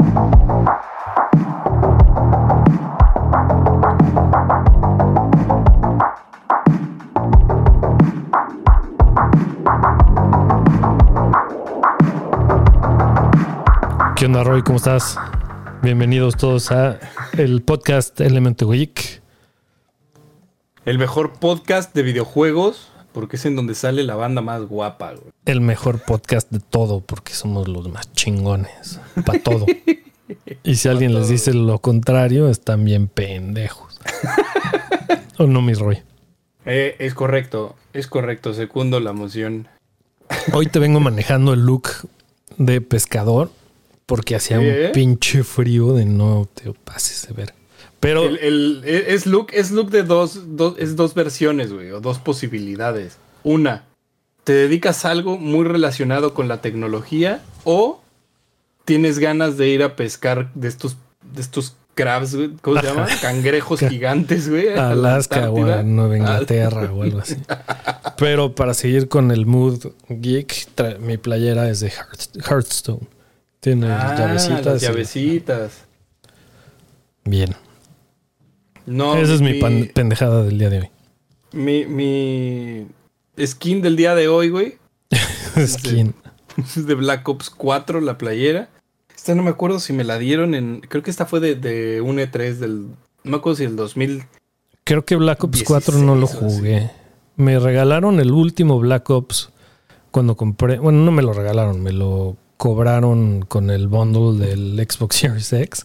¿Qué onda, Roy? ¿Cómo estás? Bienvenidos todos a el podcast Element Week. El mejor podcast de videojuegos, porque es en donde sale la banda más guapa, güey. El mejor podcast de todo, porque somos los más chingones. Para todo. Y si alguien les dice lo contrario, están bien pendejos. ¿O no, mi Roy? Es correcto, secundo la moción. Hoy te vengo manejando el look de pescador, porque hacía un pinche frío de no te pases de ver. Pero es look de dos versiones, güey, o dos posibilidades. Una, te dedicas a algo muy relacionado con la tecnología, o tienes ganas de ir a pescar de estos crabs, güey, ¿cómo se llama? Cangrejos gigantes, güey. Alaska o a Nueva Inglaterra o algo así. Pero para seguir con el mood geek, mi playera es de Hearthstone. Tiene llavecitas. Las llavecitas. Bien. No, esa es mi pendejada del día de hoy. Mi skin del día de hoy, güey. Skin. Es de Black Ops 4, la playera. Esta no me acuerdo si me la dieron en... Creo que esta fue de un E3 del... No me acuerdo si el 2000... Creo que Black Ops 4 no lo jugué. Sí. Me regalaron el último Black Ops cuando compré... Bueno, no me lo regalaron, me lo cobraron con el bundle del Xbox Series X.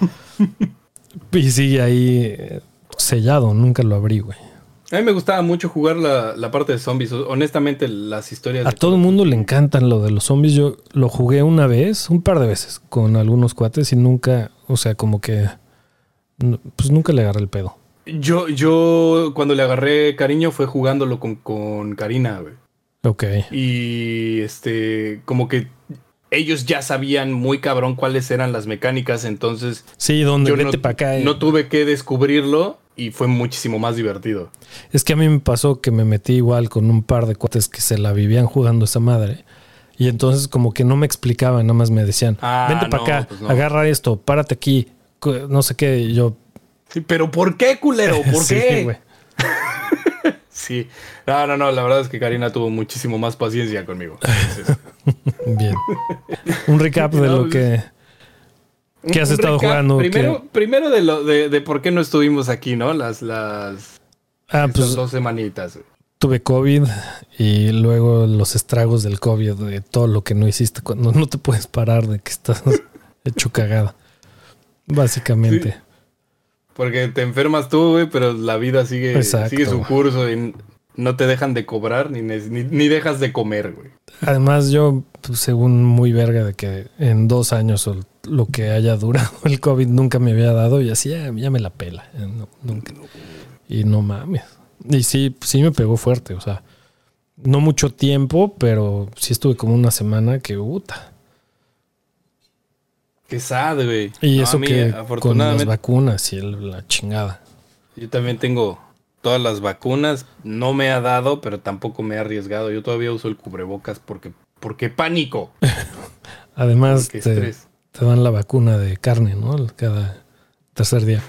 Y sigue ahí sellado, nunca lo abrí, güey. A mí me gustaba mucho jugar la parte de zombies. Honestamente, las historias... A todo el mundo le encantan lo de los zombies. Yo lo jugué un par de veces con algunos cuates y nunca, o sea, como que... Pues nunca le agarré el pedo. Yo cuando le agarré cariño fue jugándolo con Karina, güey. Ok. Y como que ellos ya sabían muy cabrón cuáles eran las mecánicas, entonces... Sí, donde vete para acá. No tuve que descubrirlo y fue muchísimo más divertido. Es que a mí me pasó que me metí igual con un par de cuates que se la vivían jugando esa madre. Y entonces como que no me explicaban, nada más me decían, vente para acá, pues no. Agarra esto, párate aquí, no sé qué, y yo... Sí, pero ¿por qué, culero? ¿Por qué? Güey. Sí. No, la verdad es que Karina tuvo muchísimo más paciencia conmigo. Entonces... Bien. Un recap de lo que... ¿Qué has estado jugando? Primero de por qué no estuvimos aquí, ¿no? Las pues 2 semanitas. Tuve COVID y luego los estragos del COVID, de todo lo que no hiciste cuando no te puedes parar de que estás hecho cagada. Básicamente. Sí. Porque te enfermas tú, güey, pero la vida sigue su curso y no te dejan de cobrar ni dejas de comer, güey. Además, yo, pues, según muy verga de que en 2 años o lo que haya durado el COVID nunca me había dado y así ya me la pela. No, nunca. Y no mames. Y sí me pegó fuerte, o sea, no mucho tiempo, pero sí estuve como una semana que puta. Qué sad, güey. Y eso que con las vacunas y la chingada. Yo también tengo todas las vacunas. No me ha dado, pero tampoco me he arriesgado. Yo todavía uso el cubrebocas porque pánico. Además, te dan la vacuna de carne, ¿no? Cada tercer día.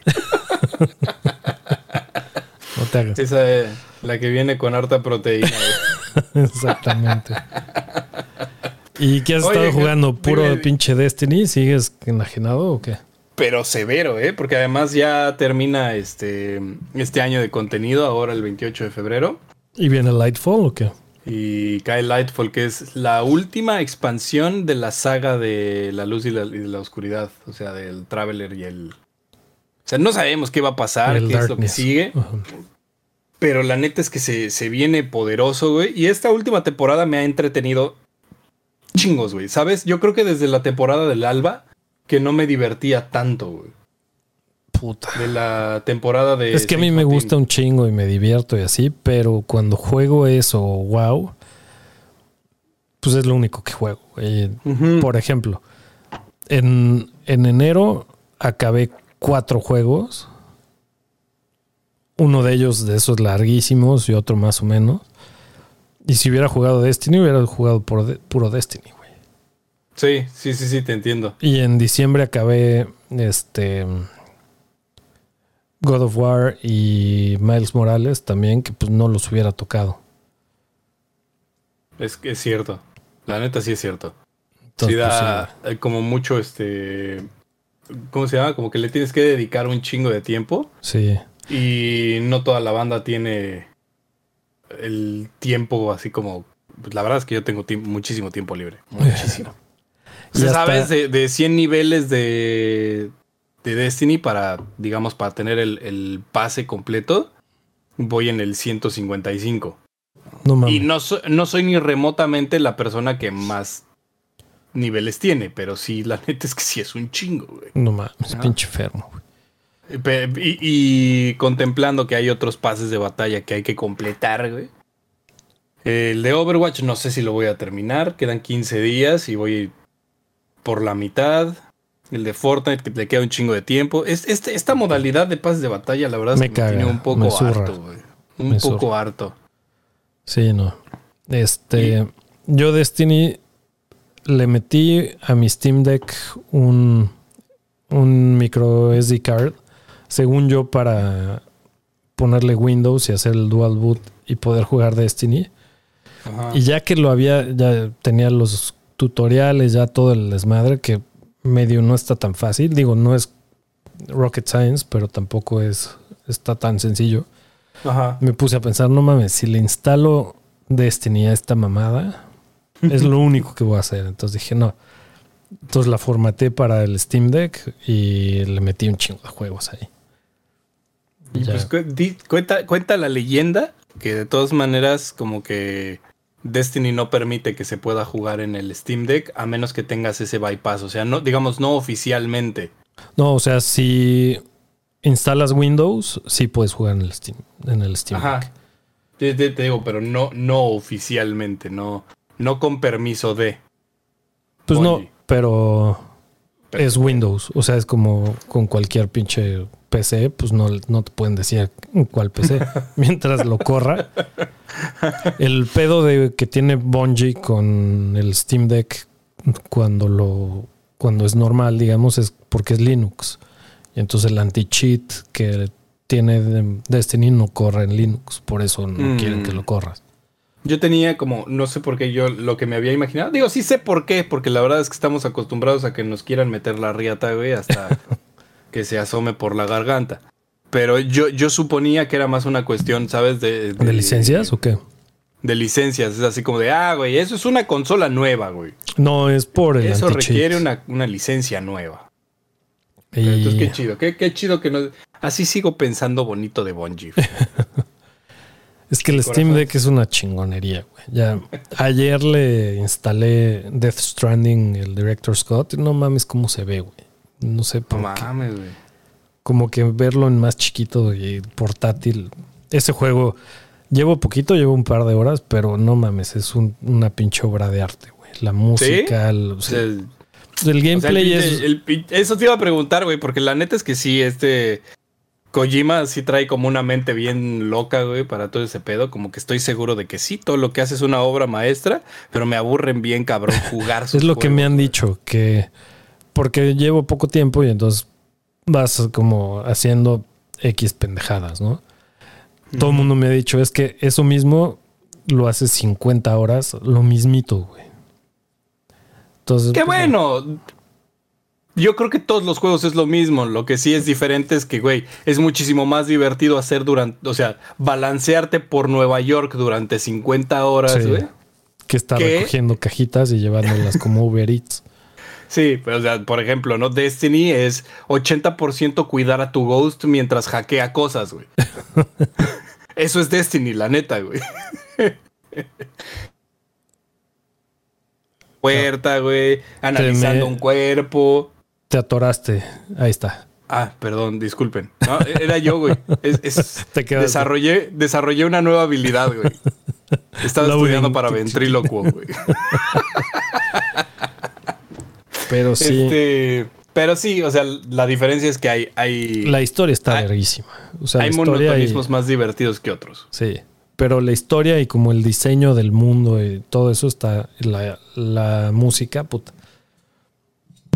No te hagas. Esa es la que viene con harta proteína. Exactamente. ¿Y qué has estado jugando? ¿Puro pinche Destiny? ¿Sigues enajenado o qué? Pero severo, porque además ya termina este año de contenido, ahora el 28 de febrero. ¿Y viene Lightfall o qué? Y cae Lightfall, que es la última expansión de la saga de la luz y la oscuridad. O sea, del Traveler y el... O sea, no sabemos qué va a pasar, qué es lo que sigue. Uh-huh. Pero la neta es que se viene poderoso, güey. Y esta última temporada me ha entretenido chingos, güey. ¿Sabes? Yo creo que desde la temporada del Alba que no me divertía tanto, güey. Puta. De la temporada de... Es que a mí me gusta un chingo y me divierto y así, pero cuando juego eso, wow, pues es lo único que juego, güey. Uh-huh. Por ejemplo, en enero acabé 4 juegos. Uno de ellos de esos larguísimos y otro más o menos. Y si hubiera jugado Destiny, hubiera jugado puro Destiny, güey. Sí, te entiendo. Y en diciembre acabé God of War y Miles Morales también, que pues no los hubiera tocado. Es cierto. La neta sí es cierto. Entonces, sí da como mucho ¿cómo se llama? Como que le tienes que dedicar un chingo de tiempo. Sí. Y no toda la banda tiene el tiempo así como... Pues la verdad es que yo tengo muchísimo tiempo libre. Muchísimo. O sea, ¿sabes? De 100 niveles de Destiny para tener el pase completo, voy en el 155. No mames. Y no soy ni remotamente la persona que más niveles tiene, pero sí, la neta es que sí es un chingo, güey. No mames, pinche enfermo, güey. Y contemplando que hay otros pases de batalla que hay que completar, güey. El de Overwatch no sé si lo voy a terminar. Quedan 15 días y voy por la mitad. El de Fortnite, que le queda un chingo de tiempo. Esta modalidad de pases de batalla, la verdad es que me tiene un poco harto, güey. Un poco harto. Sí, no. Yo Destiny le metí a mi Steam Deck un micro SD card, según yo, para ponerle Windows y hacer el dual boot y poder jugar Destiny. Ajá. Y ya que ya tenía los tutoriales, ya todo el desmadre, que medio no está tan fácil. Digo, no es rocket science, pero tampoco está tan sencillo. Ajá. Me puse a pensar, no mames, si le instalo Destiny a esta mamada, es lo único que voy a hacer. Entonces dije, no. Entonces la formateé para el Steam Deck y le metí un chingo de juegos ahí. Pues cuenta la leyenda que de todas maneras como que Destiny no permite que se pueda jugar en el Steam Deck a menos que tengas ese bypass. O sea, no oficialmente. No, o sea, si instalas Windows, sí puedes jugar en el Steam Ajá. Deck. Te digo, pero no oficialmente, no con permiso de. Pues Bungie. No, pero es Windows. O sea, es como con cualquier pinche PC, pues no te pueden decir cuál PC. Mientras lo corra. El pedo que tiene Bungie con el Steam Deck cuando es normal, digamos, es porque es Linux. Y entonces el anti-cheat que tiene Destiny no corre en Linux. Por eso no quieren que lo corras. Yo tenía como, no sé por qué yo lo que me había imaginado. Digo, sí sé por qué, porque la verdad es que estamos acostumbrados a que nos quieran meter la riata, güey, hasta que se asome por la garganta. Pero yo suponía que era más una cuestión, ¿sabes? ¿De licencias o qué? De licencias. Es así como de, güey, eso es una consola nueva, güey. No, es por el eso anti-cheat. Requiere una licencia nueva. Entonces, qué chido. Qué chido que no... Así sigo pensando bonito de Bungie. Es que el Steam Deck es una chingonería, güey. Ya ayer le instalé Death Stranding, el Director's Scott. No mames cómo se ve, güey. No sé por qué. No mames, güey. Como que verlo en más chiquito y portátil. Ese juego, llevo un par de horas, pero no mames, es una pinche obra de arte, güey. La música, ¿Sí? El gameplay eso te iba a preguntar, güey, porque la neta es que sí, Kojima sí trae como una mente bien loca, güey, para todo ese pedo. Como que estoy seguro de que sí, todo lo que hace es una obra maestra, pero me aburren bien, cabrón, jugar sus Es lo juegos, que me han dicho, que porque llevo poco tiempo y entonces vas como haciendo X pendejadas, ¿no? Todo el mundo me ha dicho, es que eso mismo lo haces 50 horas, lo mismito, güey. Entonces, ¡qué bueno! Yo creo que todos los juegos es lo mismo. Lo que sí es diferente es que, güey, es muchísimo más divertido hacer balancearte por Nueva York durante 50 horas, güey. Que estar recogiendo cajitas y llevándolas como Uber Eats. Sí, pero, o sea, por ejemplo, ¿no? Destiny es 80% cuidar a tu ghost mientras hackea cosas, güey. Eso es Destiny, la neta, güey. Puerta, güey. Analizando un cuerpo. Te atoraste. Ahí está. Perdón, disculpen. No, era yo, güey. Desarrollé una nueva habilidad, güey. Estaba estudiando para ventrílocuo, güey. Pero sí. Pero sí, o sea, la diferencia es que hay la historia está larguísima. O sea, hay monotonismos más divertidos que otros. Sí. Pero la historia y como el diseño del mundo y todo eso está... La música, puta.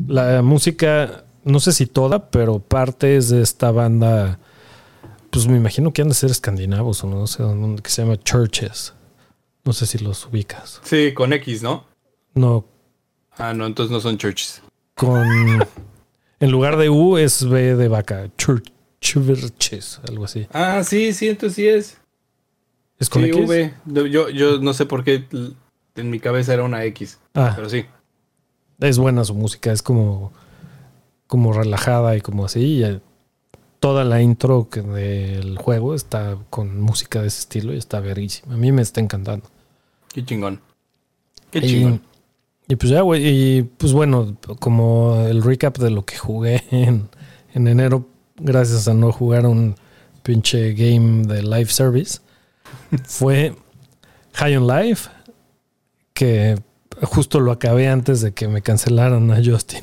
La música, no sé si toda, pero partes de esta banda, pues me imagino que han de ser escandinavos o no sé dónde, que se llama Churches. No sé si los ubicas. Sí, con X, ¿no? No. Ah, no, entonces no son Churches. En lugar de U es B de vaca. Churches, algo así. Ah, sí, entonces sí es. ¿Es con X? V. Yo no sé por qué en mi cabeza era una X. Pero sí. Es buena su música, es como relajada y como así. Y toda la intro del juego está con música de ese estilo y está verguísima. A mí me está encantando. Qué chingón. Qué chingón. Y pues ya, güey. Y pues bueno, como el recap de lo que jugué en enero, gracias a no jugar un pinche game de live service, fue High on Life, que justo lo acabé antes de que me cancelaran a Justin.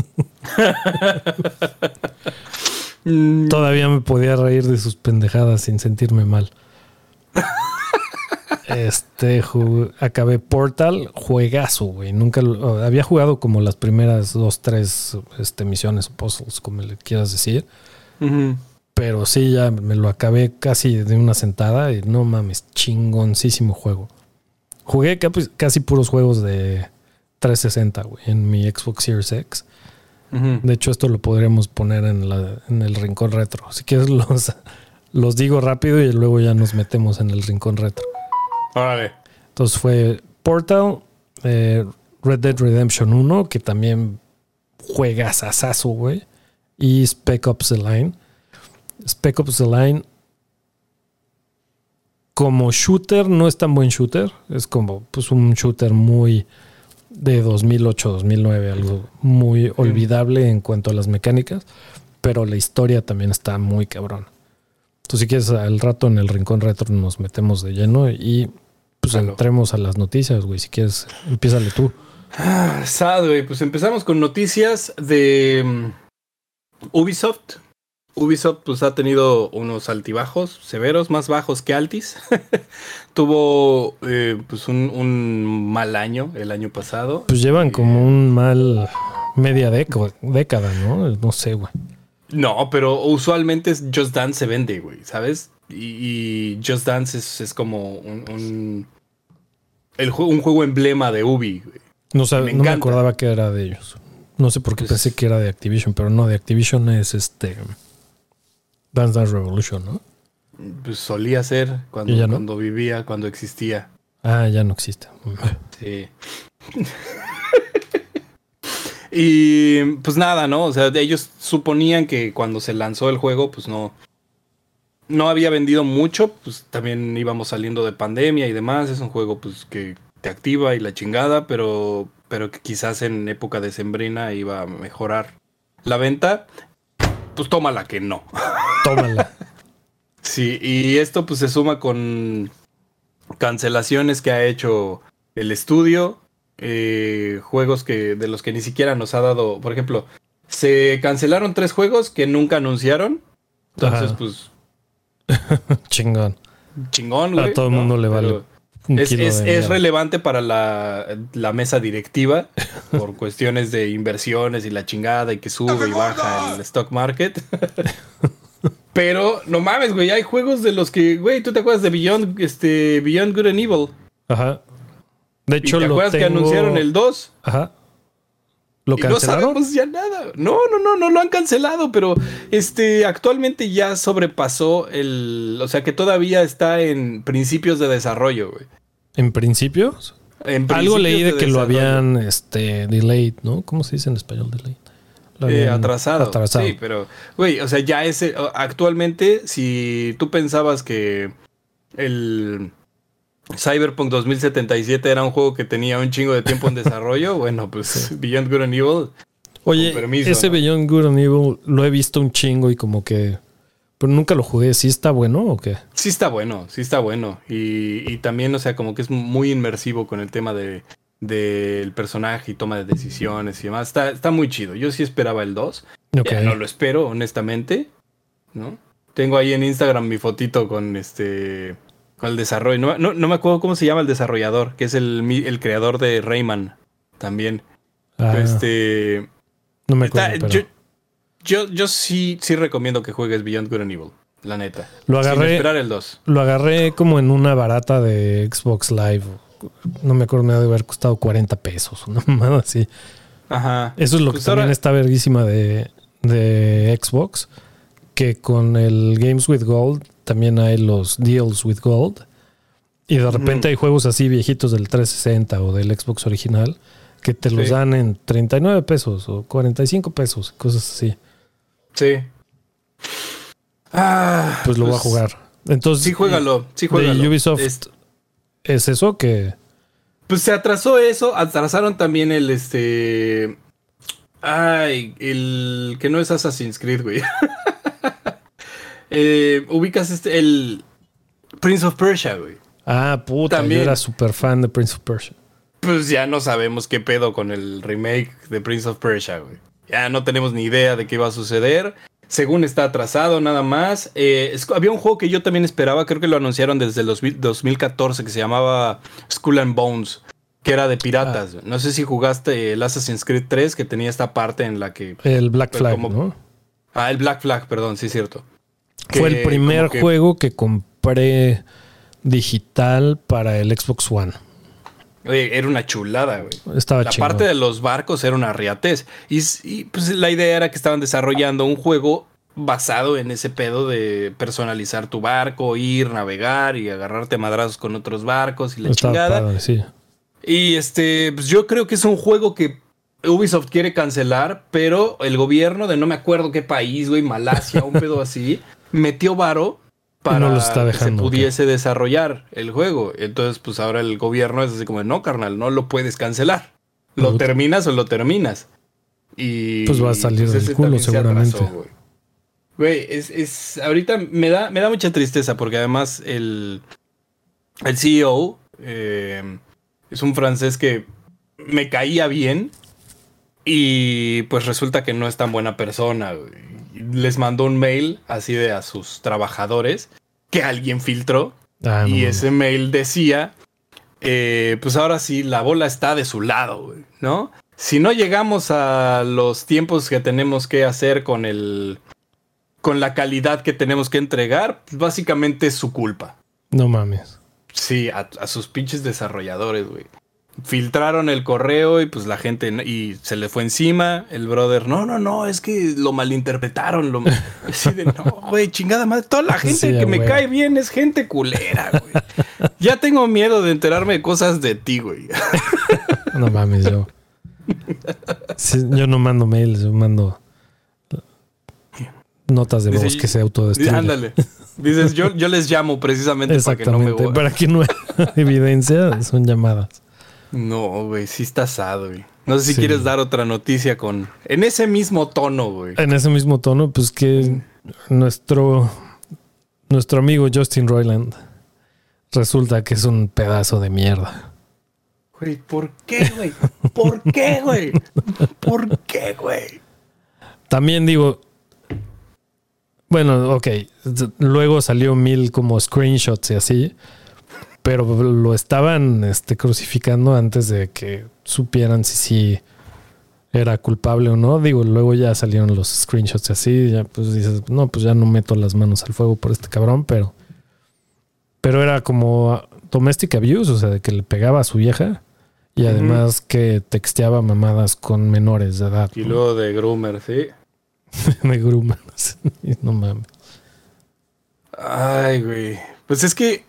Todavía me podía reír de sus pendejadas sin sentirme mal. Acabé Portal, juegazo, güey. Nunca había jugado como las primeras 2, 3 misiones o puzzles, como le quieras decir. Uh-huh. Pero sí, ya me lo acabé casi de una sentada y no mames, chingoncísimo juego. Jugué casi puros juegos de 360, güey, en mi Xbox Series X. Uh-huh. De hecho, esto lo podríamos poner en el rincón retro. Si quieres los digo rápido y luego ya nos metemos en el rincón retro. Órale. Entonces fue Portal, Red Dead Redemption 1, que también juegazazazo, güey. Y Spec Ops The Line. Spec Ops The Line, como shooter, no es tan buen shooter. Es como pues un shooter muy de 2008, 2009, algo muy olvidable en cuanto a las mecánicas. Pero la historia también está muy cabrón. Entonces, si quieres, al rato en el rincón retro nos metemos de lleno y pues entremos a las noticias, güey. Si quieres, empiézale tú. Sad, güey. Pues empezamos con noticias de Ubisoft. Ubisoft pues ha tenido unos altibajos severos, más bajos que altis. Tuvo pues un mal año el año pasado. Pues llevan como un mal media década, ¿no? No sé, güey. No, pero usualmente Just Dance se vende, güey, ¿sabes? Y Just Dance es como un juego emblema de Ubi, güey. No me acordaba que era de ellos. No sé por qué pensé que era de Activision, pero no, de Activision es Dance Dance Revolution, ¿no? Pues solía ser cuando vivía, cuando existía. Ah, ya no existe. Sí. Y pues nada, ¿no? O sea, ellos suponían que cuando se lanzó el juego, pues no había vendido mucho. Pues también íbamos saliendo de pandemia y demás. Es un juego pues que te activa y la chingada, pero que quizás en época decembrina iba a mejorar la venta. Pues tómala que no. Tómala. Sí, y esto pues se suma con cancelaciones que ha hecho el estudio. Juegos de los que ni siquiera nos ha dado. Por ejemplo, se cancelaron 3 juegos que nunca anunciaron. Entonces, pues. Chingón, güey. A todo el mundo le vale. Es relevante para la mesa directiva por cuestiones de inversiones y la chingada y que sube y baja el stock market. Pero no mames, güey, hay juegos de los que, güey, ¿tú te acuerdas de Beyond Good and Evil? Ajá. De hecho, ¿te acuerdas que anunciaron el 2? Ajá. ¿Lo cancelaron? No sabemos ya nada. No lo han cancelado, pero actualmente ya sobrepasó o sea que todavía está en principios de desarrollo, güey. ¿En principios? Algo leí de que lo habían delayed, ¿no? ¿Cómo se dice en español delayed? Atrasado. Sí, pero, güey, o sea, ya actualmente, si tú pensabas que el Cyberpunk 2077 era un juego que tenía un chingo de tiempo en desarrollo, bueno, pues sí. Beyond Good and Evil. Oye, ese ¿no? Beyond Good and Evil lo he visto un chingo y como que... Pero nunca lo jugué. ¿Sí está bueno o qué? Sí está bueno. Y también, o sea, como que es muy inmersivo con el tema del personaje y toma de decisiones y demás. Está muy chido. Yo sí esperaba el 2. Okay. Ya no lo espero, honestamente, ¿no? Tengo ahí en Instagram mi fotito con con el desarrollo. No me acuerdo cómo se llama el desarrollador, que es el creador de Rayman también. No me acuerdo, pero... Yo sí recomiendo que juegues Beyond Good and Evil, la neta. Lo agarré, sin esperar el 2. Lo agarré como en una barata de Xbox Live. No me acuerdo, me ha de haber costado 40 pesos, una mamada así. Ajá. Eso es lo pues que también está verguísima de Xbox, que con el Games with Gold también hay los Deals with Gold. Y de repente hay juegos así viejitos del 360 o del Xbox original que te los dan en 39 pesos o 45 pesos, cosas así. Sí. Pues lo voy a jugar. Entonces, sí, juégalo. De Ubisoft, ¿es eso que...? Pues se atrasó eso. Atrasaron también el el que no es Assassin's Creed, güey. Ubicas el Prince of Persia, güey. Puta, también. Yo era súper fan de Prince of Persia. Pues ya no sabemos qué pedo con el remake de Prince of Persia, güey. Ya no tenemos ni idea de qué iba a suceder. Según está atrasado, nada más. Había un juego que yo también esperaba, creo que lo anunciaron desde el 2014, que se llamaba Skull and Bones, que era de piratas. No sé si jugaste el Assassin's Creed 3, que tenía esta parte en la que... El Black Flag, ¿no? El Black Flag, perdón, sí es cierto. Fue el primer juego que compré digital para el Xbox One. Oye, era una chulada, güey. Estaba la chingón. parte de los barcos era una riatez. Y pues la idea era que estaban desarrollando un juego basado en ese pedo de personalizar tu barco, ir, navegar y agarrarte a madrazos con otros barcos y la chingada. Padre, sí. Y pues yo creo que es un juego que Ubisoft quiere cancelar, pero el gobierno de no me acuerdo qué país, güey, Malasia, un pedo así, metió varo para no lo está que dejando, se pudiese desarrollar el juego. Entonces, pues ahora el gobierno es así como, no, carnal, no lo puedes cancelar. Lo terminas o lo terminas. Y pues va a salir del culo seguramente. Güey, ahorita me da mucha tristeza porque además el CEO es un francés que me caía bien y pues resulta que no es tan buena persona, güey. Les mandó un mail así a sus trabajadores que alguien filtró y ese mail decía pues ahora sí la bola está de su lado, güey, ¿no? Si no llegamos a los tiempos que tenemos que hacer con la calidad que tenemos que entregar, pues básicamente es su culpa. No mames. Sí, a sus pinches desarrolladores, güey. Filtraron el correo y pues la gente y se le fue encima. El brother, no, es que lo malinterpretaron. Así de, no, güey, chingada madre. Toda la gente que me cae bien es gente culera, güey. Ya tengo miedo de enterarme de cosas de ti, güey. No mames, yo. Sí, yo no mando mails, yo mando notas de voz que se autodestruyen. Ándale. Dices, yo les llamo precisamente para que no me voy. Para que no haya evidencia, son llamadas. No, güey, sí está asado, güey. No sé si quieres dar otra noticia en ese mismo tono, güey. En ese mismo tono, pues que nuestro amigo Justin Roiland resulta que es un pedazo de mierda. Güey, ¿por qué, güey? ¿Por qué, güey? ¿Por qué, güey? También digo, bueno, ok, luego salió 1000 como screenshots y así, pero lo estaban crucificando antes de que supieran si era culpable o no. Digo, luego ya salieron los screenshots y así, ya pues dices, no, pues ya no meto las manos al fuego por este cabrón, pero era como domestic abuse, o sea, de que le pegaba a su vieja y además que texteaba mamadas con menores de edad. Y luego de groomer, ¿sí? De groomer, no mames. Ay, güey. Pues es que...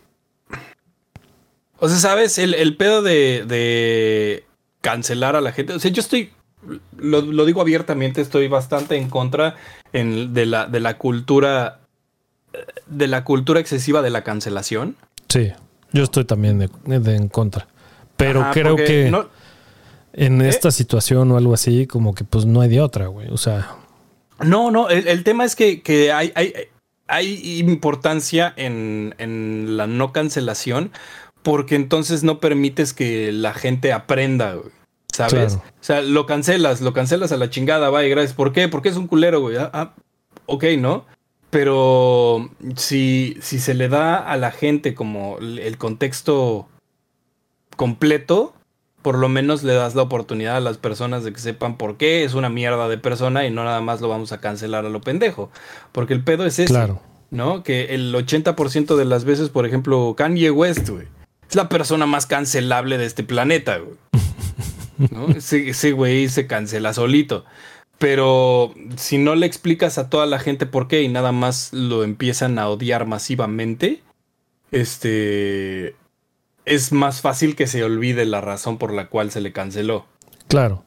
O sea, ¿sabes? El pedo de cancelar a la gente. O sea, yo estoy... Lo digo abiertamente, estoy bastante en contra de la cultura... De la cultura excesiva de la cancelación. Sí, yo estoy también en contra. Pero creo que en esta situación o algo así, como que pues no hay de otra, güey. O sea... No, el tema es que hay importancia en la no cancelación porque entonces no permites que la gente aprenda, güey, ¿sabes? Claro. O sea, lo cancelas a la chingada, vaya, gracias. ¿Por qué? Porque es un culero, güey. Ok, ¿no? Pero si se le da a la gente como el contexto completo, por lo menos le das la oportunidad a las personas de que sepan por qué es una mierda de persona y no nada más lo vamos a cancelar a lo pendejo. Porque el pedo es ese, claro, ¿no? Que el 80% de las veces, por ejemplo, Kanye West, güey, es la persona más cancelable de este planeta, güey. ¿No? Ese güey se cancela solito. Pero si no le explicas a toda la gente por qué y nada más lo empiezan a odiar masivamente, es más fácil que se olvide la razón por la cual se le canceló. Claro.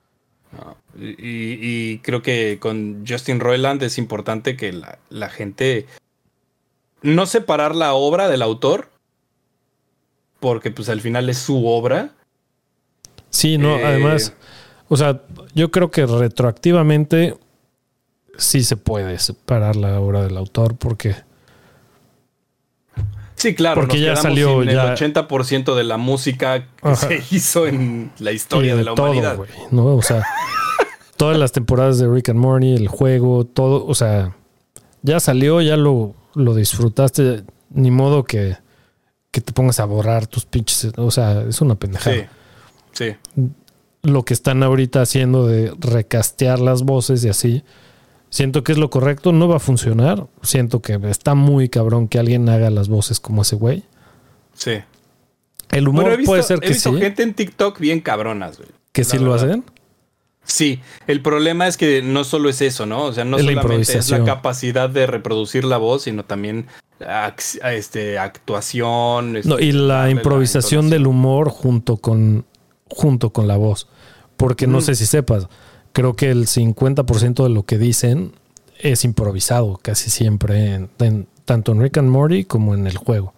Y creo que con Justin Roiland es importante que la gente no separar la obra del autor, porque pues al final es su obra. Sí, no, además, o sea, yo creo que retroactivamente sí se puede separar la obra del autor porque... Sí, claro, porque ya salió el 80% de la música que se hizo en la historia de la humanidad. Todo, güey, ¿no? O sea, todas las temporadas de Rick and Morty, el juego, todo, o sea, ya salió, ya lo disfrutaste, ni modo que te pongas a borrar tus pinches, o sea, es una pendejada. Sí. Lo que están ahorita haciendo de recastear las voces y así, siento que es lo correcto, no va a funcionar. Siento que está muy cabrón que alguien haga las voces como ese güey. Sí. El humor puede ser que sí. He visto gente en TikTok bien cabronas, güey. ¿Que sí lo hacen? Sí. El problema es que no solo es eso, ¿no? O sea, no solamente es la capacidad de reproducir la voz, sino también actuación. No, y la improvisación del humor junto con la voz. Porque no sé si sepas, creo que el 50% de lo que dicen es improvisado casi siempre, tanto en Rick and Morty como en el juego.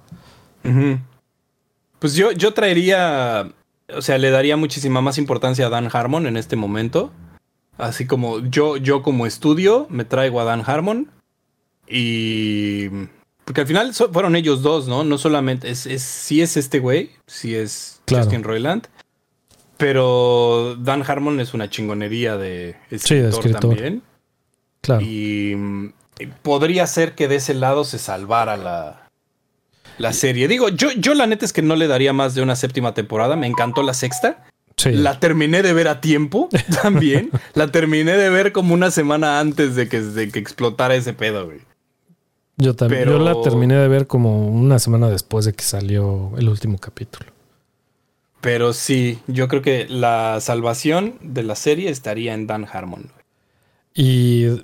Pues yo traería, o sea, le daría muchísima más importancia a Dan Harmon en este momento. Así como yo como estudio me traigo a Dan Harmon y... Porque al final fueron ellos dos, ¿no? No solamente sí es este güey, sí es Justin Roiland. Pero Dan Harmon es una chingonería de escritor también. Claro. Y podría ser que de ese lado se salvara la serie. Digo, yo la neta es que no le daría más de una 7ª temporada. Me encantó la 6ª. Sí. La terminé de ver a tiempo también. La terminé de ver como una semana antes de que explotara ese pedo, güey. Yo también. Yo la terminé de ver como una semana después de que salió el último capítulo. Pero sí, yo creo que la salvación de la serie estaría en Dan Harmon. Y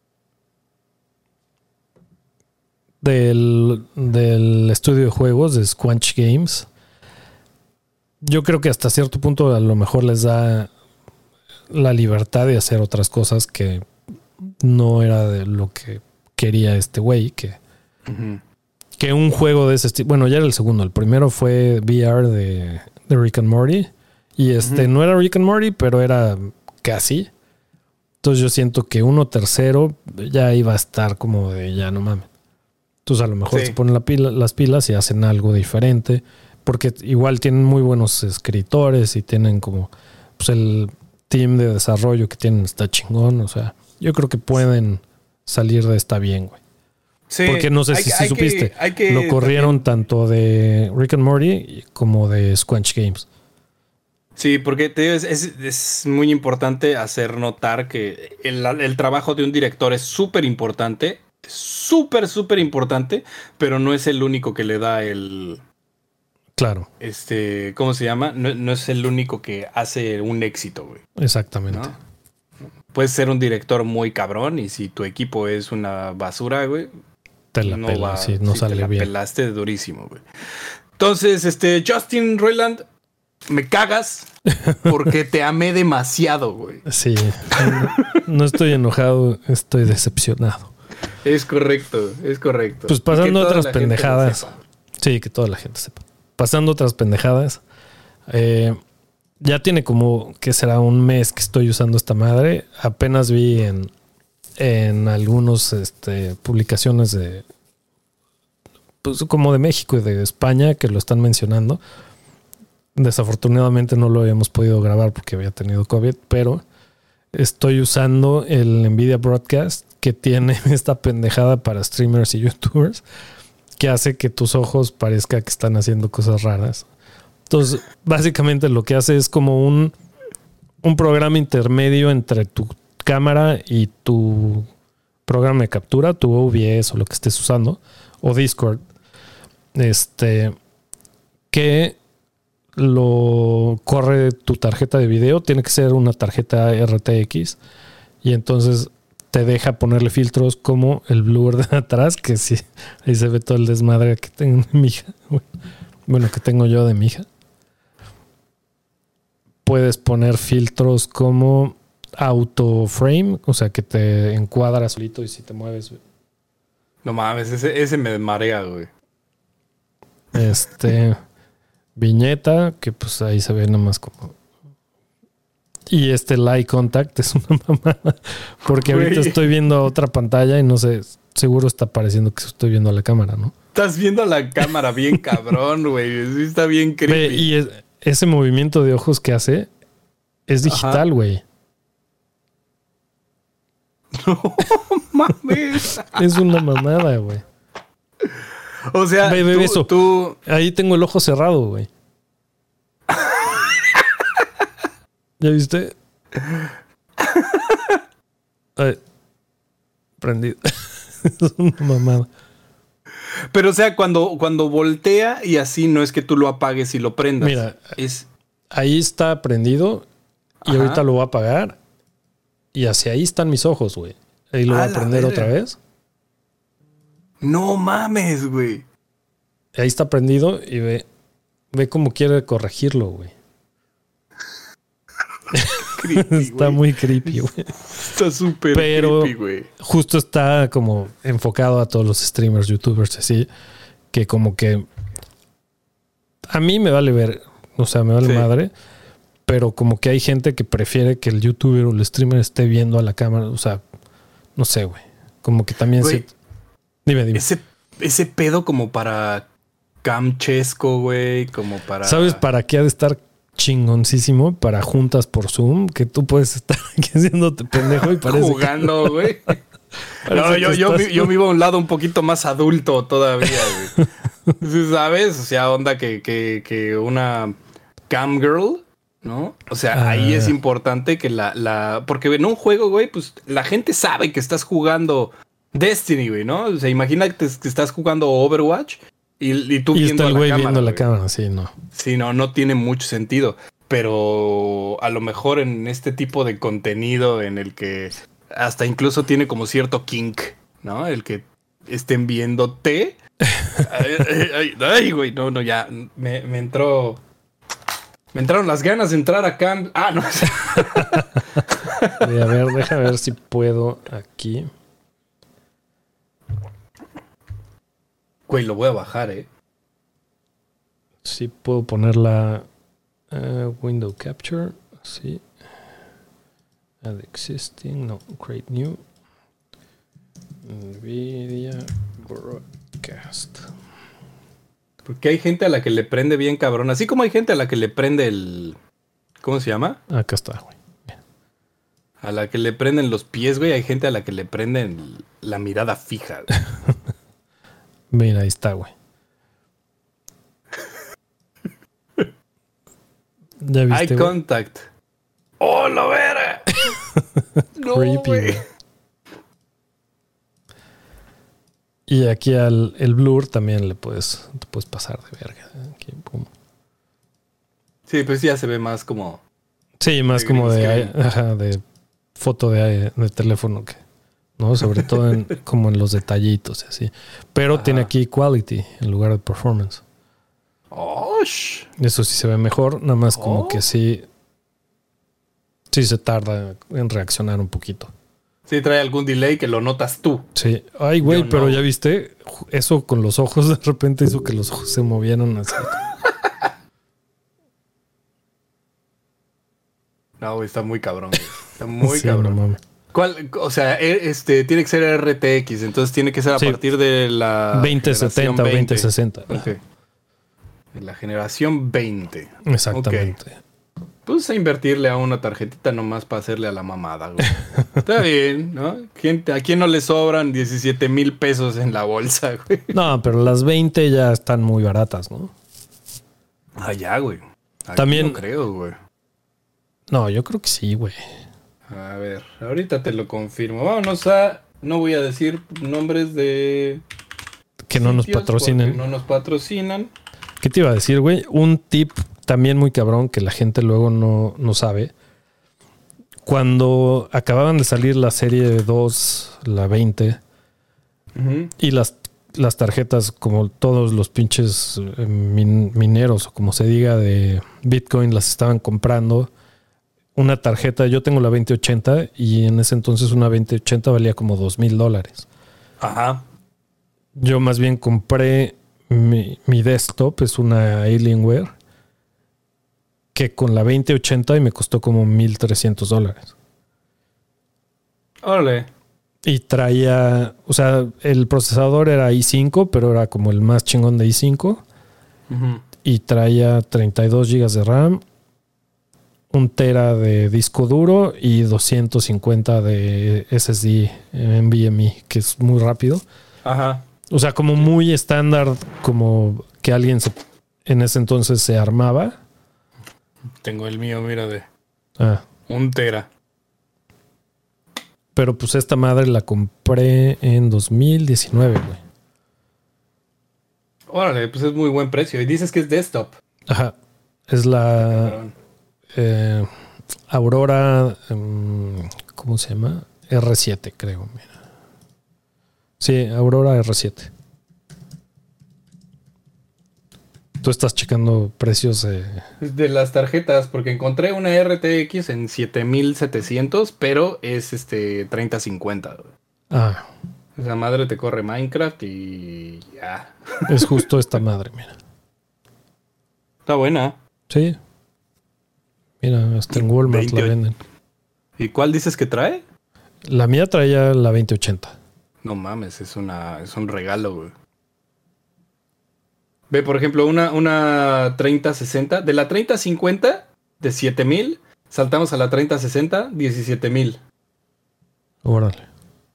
del estudio de juegos de Squanch Games, yo creo que hasta cierto punto a lo mejor les da la libertad de hacer otras cosas que no era de lo que quería este güey, que un juego de ese estilo. Bueno, ya era el segundo. El primero fue VR de Rick and Morty. Y no era Rick and Morty, pero era casi. Entonces yo siento que uno tercero ya iba a estar como de ya no mames. Entonces a lo mejor se ponen las pilas y hacen algo diferente. Porque igual tienen muy buenos escritores y tienen como pues el team de desarrollo que tienen está chingón. O sea, yo creo que pueden salir de esta bien, güey. Sí, porque no sé si supiste, lo corrieron tanto de Rick and Morty como de Squanch Games. Sí, porque te digo, es muy importante hacer notar que el trabajo de un director es súper importante, súper importante, pero no es el único que le da el... Claro. ¿Cómo se llama? No es el único que hace un éxito, güey. Exactamente. ¿No? Puedes ser un director muy cabrón y si tu equipo es una basura, güey, te la pela, sí, no sale bien. Te la pelaste durísimo, güey. Entonces, Justin Roiland, me cagas porque te amé demasiado, güey. Sí. No estoy enojado, estoy decepcionado. Es correcto. Pues pasando otras pendejadas. Sí, que toda la gente sepa. Pasando otras pendejadas. Ya tiene como, ¿qué será? Un mes que estoy usando esta madre. Apenas vi en algunos publicaciones de pues, como de México y de España que lo están mencionando. Desafortunadamente no lo habíamos podido grabar porque había tenido COVID, pero estoy usando el Nvidia Broadcast que tiene esta pendejada para streamers y youtubers que hace que tus ojos parezca que están haciendo cosas raras Entonces, básicamente lo que hace es como un programa intermedio entre tu cámara y tu programa de captura, tu OBS o lo que estés usando, o Discord, que lo corre tu tarjeta de video. Tiene que ser una tarjeta RTX y entonces te deja ponerle filtros como el blur de atrás, que sí, ahí se ve todo el desmadre que tengo de mi hija. Bueno, que tengo yo de mi hija. Puedes poner filtros como auto frame, o sea que te encuadra solito y si te mueves. No mames, ese me marea, güey. Viñeta, que pues ahí se ve nomás como. Y eye contact es una mamada. Porque ahorita estoy viendo otra pantalla y no sé, seguro está pareciendo que estoy viendo a la cámara, ¿no? Estás viendo a la cámara bien cabrón, güey. Sí, está bien creepy. Y ese movimiento de ojos que hace es digital, güey. No mames. Es una mamada, güey. O sea, tú... Ahí tengo el ojo cerrado, güey. ¿Ya viste? Ay, prendido. Es una mamada. Pero, o sea, cuando voltea y así no es que tú lo apagues y lo prendas. Mira, ahí está prendido y ahorita lo voy a apagar y hacia ahí están mis ojos, güey. Ahí lo voy a prender otra vez. No mames, güey. Ahí está prendido y ve cómo quiere corregirlo, güey. Creepy, está muy creepy, güey. Está súper creepy, güey. Justo está como enfocado a todos los streamers, youtubers, así, que como que a mí me vale ver, o sea, me vale madre, pero como que hay gente que prefiere que el youtuber o el streamer esté viendo a la cámara, o sea, no sé, güey. Como que también Dime. Ese pedo como para camchesco, güey, como para... ¿Sabes para qué ha de estar chingoncísimo? Para juntas por Zoom, que tú puedes estar aquí haciéndote pendejo y parece jugando, güey. No, yo vivo a un lado un poquito más adulto todavía, güey. ¿Sabes? O sea, onda que una cam girl, ¿no? O sea, ahí es importante que porque en un juego, güey, pues la gente sabe que estás jugando Destiny, güey, ¿no? O sea, imagínate que estás jugando Overwatch y tú viendo está el güey viendo la güey. cámara, sí, no. Sí, no tiene mucho sentido. Pero a lo mejor en este tipo de contenido en el que hasta incluso tiene como cierto kink, ¿no? El que estén viéndote. Ay, güey, no, ya me entró... Me entraron las ganas de entrar acá. No. A ver, déjame ver si puedo aquí. Güey, lo voy a bajar, Sí, puedo poner la window capture. Sí. Add existing. No, create new. NVIDIA broadcast. Porque hay gente a la que le prende bien cabrón. Así como hay gente a la que le prende el... ¿Cómo se llama? Acá está, güey. A la que le prenden los pies, güey. Hay gente a la que le prenden la mirada fija, güey. Mira, ahí está, güey. ¿Ya viste, Eye contact. ¡Oh, la vera! No, creepy, güey. Y aquí el blur también te puedes pasar de verga. Aquí, pum. Sí, pues ya se ve más como... Sí, más como de foto de teléfono que... ¿no? Sobre todo como en los detallitos y así. Pero tiene aquí quality en lugar de performance. Eso sí se ve mejor, nada más como que sí se tarda en reaccionar un poquito. Sí trae algún delay que lo notas tú. Sí. Ay, güey, pero ya viste, eso con los ojos de repente hizo que los ojos se movieron así. No, güey, está muy cabrón. Güey. Está muy sí, cabrón. No mames. ¿Cuál? O sea, tiene que ser RTX, entonces tiene que ser a partir de la 2070 o 2060. Okay. La generación 20. Exactamente. Okay. Pues a invertirle a una tarjetita nomás para hacerle a la mamada, güey. Está bien, ¿no? ¿A quién no le sobran 17,000 pesos en la bolsa, güey? No, pero las 20 ya están muy baratas, ¿no? Ah, ya, güey. También no creo, güey. No, yo creo que sí, güey. A ver, ahorita te lo confirmo. Vámonos a... No voy a decir nombres de... Que no nos patrocinen. No nos patrocinan. ¿Qué te iba a decir, güey? Un tip también muy cabrón que la gente luego no sabe. Cuando acababan de salir la serie 2, la 20, y las tarjetas, como todos los pinches mineros, o como se diga, de Bitcoin, las estaban comprando. Una tarjeta, yo tengo la 2080 y en ese entonces una 2080 valía como $2,000. Ajá. Yo más bien compré mi desktop, es una Alienware, que con la 2080 y me costó como $1,300. Órale. Y traía, o sea, el procesador era i5, pero era como el más chingón de i5. Y traía 32 GB de RAM, 1 tera de disco duro y 250 de SSD NVMe, que es muy rápido. Ajá. O sea, como muy estándar, como que alguien en ese entonces se armaba. Tengo el mío, mira, de 1 tera. Pero pues esta madre la compré en 2019, güey. Órale, pues es muy buen precio. Y dices que es desktop. Ajá. Es la Aurora, ¿cómo se llama? R7, creo. Mira. Sí, Aurora R7. Tú estás checando precios de las tarjetas, porque encontré una RTX en 7700, pero es 3050. Ah. Esa madre te corre Minecraft y ya. Es justo esta madre, mira. Está buena. Sí. Mira, hasta en Walmart la venden. ¿Y cuál dices que trae? La mía traía la 2080. No mames, es un regalo, güey. Ve, por ejemplo, una 3060. De la 3050, de 7000, saltamos a la 3060, 17,000. Órale.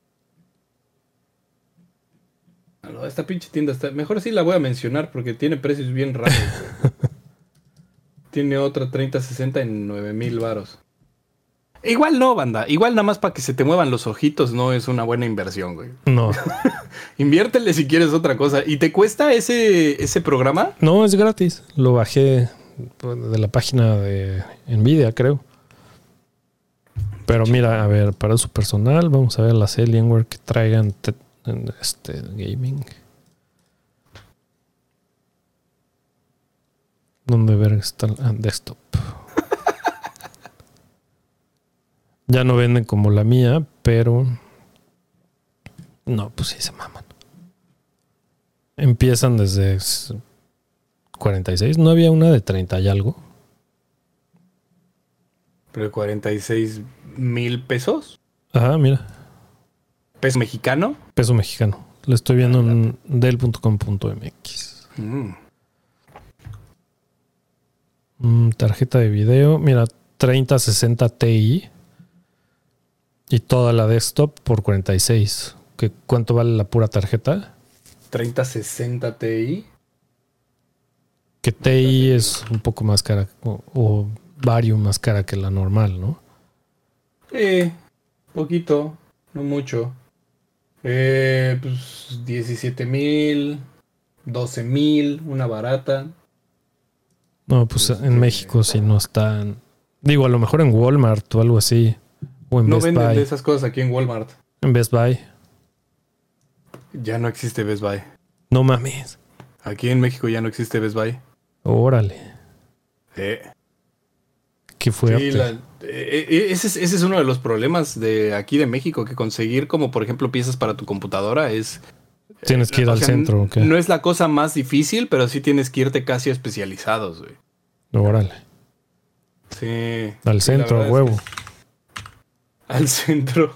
No, esta pinche tienda está... Mejor sí la voy a mencionar porque tiene precios bien raros. Tiene otra 3060 en 9,000 varos. Igual no, banda. Igual nada más para que se te muevan los ojitos no es una buena inversión, güey. No. Inviértele si quieres otra cosa. ¿Y te cuesta ese programa? No, es gratis. Lo bajé de la página de Nvidia, creo. Pero mira, a ver, para su personal, vamos a ver las Alienware que traigan gaming. ¿Dónde ver está desktop? Ya no venden como la mía, pero no, pues sí se maman. Empiezan desde 46. ¿No había una de 30 y algo? ¿Pero 46,000 pesos? Ajá, mira. ¿Peso mexicano? Peso mexicano. Lo estoy viendo en del.com.mx. Tarjeta de video. Mira, 3060 Ti. Y toda la desktop por 46. ¿Cuánto vale la pura tarjeta? 3060 Ti. Que Ti es un poco más cara. O varios más cara que la normal, ¿no? Poquito. No mucho. Pues 17,000. 12,000. Una barata. No, pues en México sí no están. Digo, a lo mejor en Walmart o algo así. O en no Best venden Buy. de esas cosas aquí en Walmart. En Best Buy. Ya no existe Best Buy. No mames. Aquí en México ya no existe Best Buy. Órale. Qué fuerte. Sí, ese es uno de los problemas de aquí de México, que conseguir como por ejemplo piezas para tu computadora es... Tienes que ir al centro, ¿o qué? No es la cosa más difícil, pero sí tienes que irte casi especializados, güey. Órale. Sí. Al centro, a huevo. Al centro.